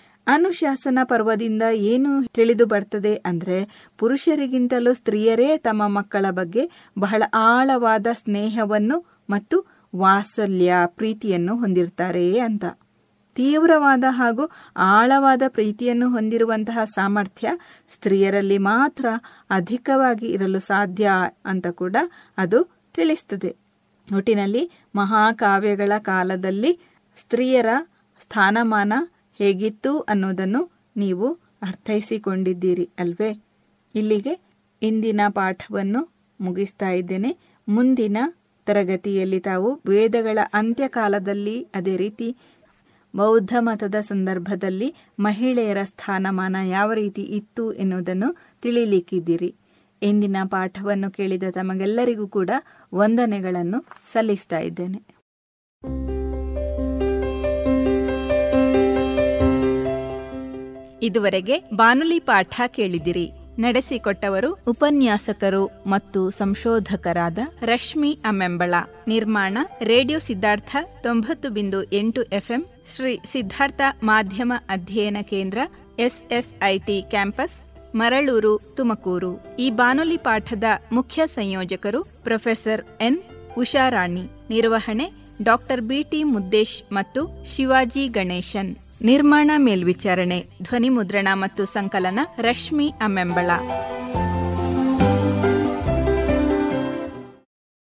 ಅನುಶಾಸನ ಪರ್ವದಿಂದ ಏನು ತಿಳಿದು ಬರ್ತದೆ ಅಂದ್ರೆ, ಪುರುಷರಿಗಿಂತಲೂ ಸ್ತ್ರೀಯರೇ ತಮ್ಮ ಮಕ್ಕಳ ಬಗ್ಗೆ ಬಹಳ ಆಳವಾದ ಸ್ನೇಹವನ್ನು ಮತ್ತು ವಾತ್ಸಲ್ಯ ಪ್ರೀತಿಯನ್ನು ಹೊಂದಿರ್ತಾರೆ ಅಂತ. ತೀವ್ರವಾದ ಹಾಗೂ ಆಳವಾದ ಪ್ರೀತಿಯನ್ನು ಹೊಂದಿರುವಂತಹ ಸಾಮರ್ಥ್ಯ ಸ್ತ್ರೀಯರಲ್ಲಿ ಮಾತ್ರ ಅಧಿಕವಾಗಿ ಇರಲು ಸಾಧ್ಯ ಅಂತ ಕೂಡ ಅದು ತಿಳಿಸ್ತದೆ. ಒಟ್ಟಿನಲ್ಲಿ ಮಹಾಕಾವ್ಯಗಳ ಕಾಲದಲ್ಲಿ ಸ್ತ್ರೀಯರ ಸ್ಥಾನಮಾನ ಹೇಗಿತ್ತು ಅನ್ನೋದನ್ನು ನೀವು ಅರ್ಥೈಸಿಕೊಂಡಿದ್ದೀರಿ ಅಲ್ವೇ? ಇಲ್ಲಿಗೆ ಇಂದಿನ ಪಾಠವನ್ನು ಮುಗಿಸ್ತಾ ಇದ್ದೇನೆ. ಮುಂದಿನ ತರಗತಿಯಲ್ಲಿ ತಾವು ವೇದಗಳ ಅಂತ್ಯಕಾಲದಲ್ಲಿ, ಅದೇ ರೀತಿ ಬೌದ್ಧ ಮತದ ಸಂದರ್ಭದಲ್ಲಿ ಮಹಿಳೆಯರ ಸ್ಥಾನಮಾನ ಯಾವ ರೀತಿ ಇತ್ತು ಎನ್ನುವುದನ್ನು ತಿಳಿಲಿಕ್ಕಿದ್ದೀರಿ. ಇಂದಿನ ಪಾಠವನ್ನು ಕೇಳಿದ ತಮಗೆಲ್ಲರಿಗೂ ಕೂಡ ವಂದನೆಗಳನ್ನು ಸಲ್ಲಿಸ್ತಾ ಇದ್ದೇನೆ. ಇದುವರೆಗೆ ಬಾನುಲಿ ಪಾಠ ಕೇಳಿದಿರಿ. ನಡೆಸಿಕೊಟ್ಟವರು ಉಪನ್ಯಾಸಕರು ಮತ್ತು ಸಂಶೋಧಕರಾದ ರಶ್ಮಿ ಅಮೆಂಬಳ. ನಿರ್ಮಾಣ ರೇಡಿಯೋ ಸಿದ್ಧಾರ್ಥ ತೊಂಬತ್ತು ಬಿಂದು ಎಂಟು ಎಫ್ಎಂ, ಶ್ರೀ ಸಿದ್ಧಾರ್ಥ ಮಾಧ್ಯಮ ಅಧ್ಯಯನ ಕೇಂದ್ರ, ಎಸ್ಎಸ್ಐಟಿ ಕ್ಯಾಂಪಸ್, ಮರಳೂರು, ತುಮಕೂರು. ಈ ಬಾನುಲಿ ಪಾಠದ ಮುಖ್ಯ ಸಂಯೋಜಕರು ಪ್ರೊಫೆಸರ್ ಎನ್ ಉಷಾರಾಣಿ. ನಿರ್ವಹಣೆ ಡಾಕ್ಟರ್ ಬಿಟಿ ಮುದ್ದೇಶ್ ಮತ್ತು ಶಿವಾಜಿ ಗಣೇಶನ್. ನಿರ್ಮಾಣ ಮೇಲ್ವಿಚಾರಣೆ, ಧ್ವನಿ ಮುದ್ರಣ ಮತ್ತು ಸಂಕಲನ ರಶ್ಮಿ ಅಮ್ಮೆಂಬಳ.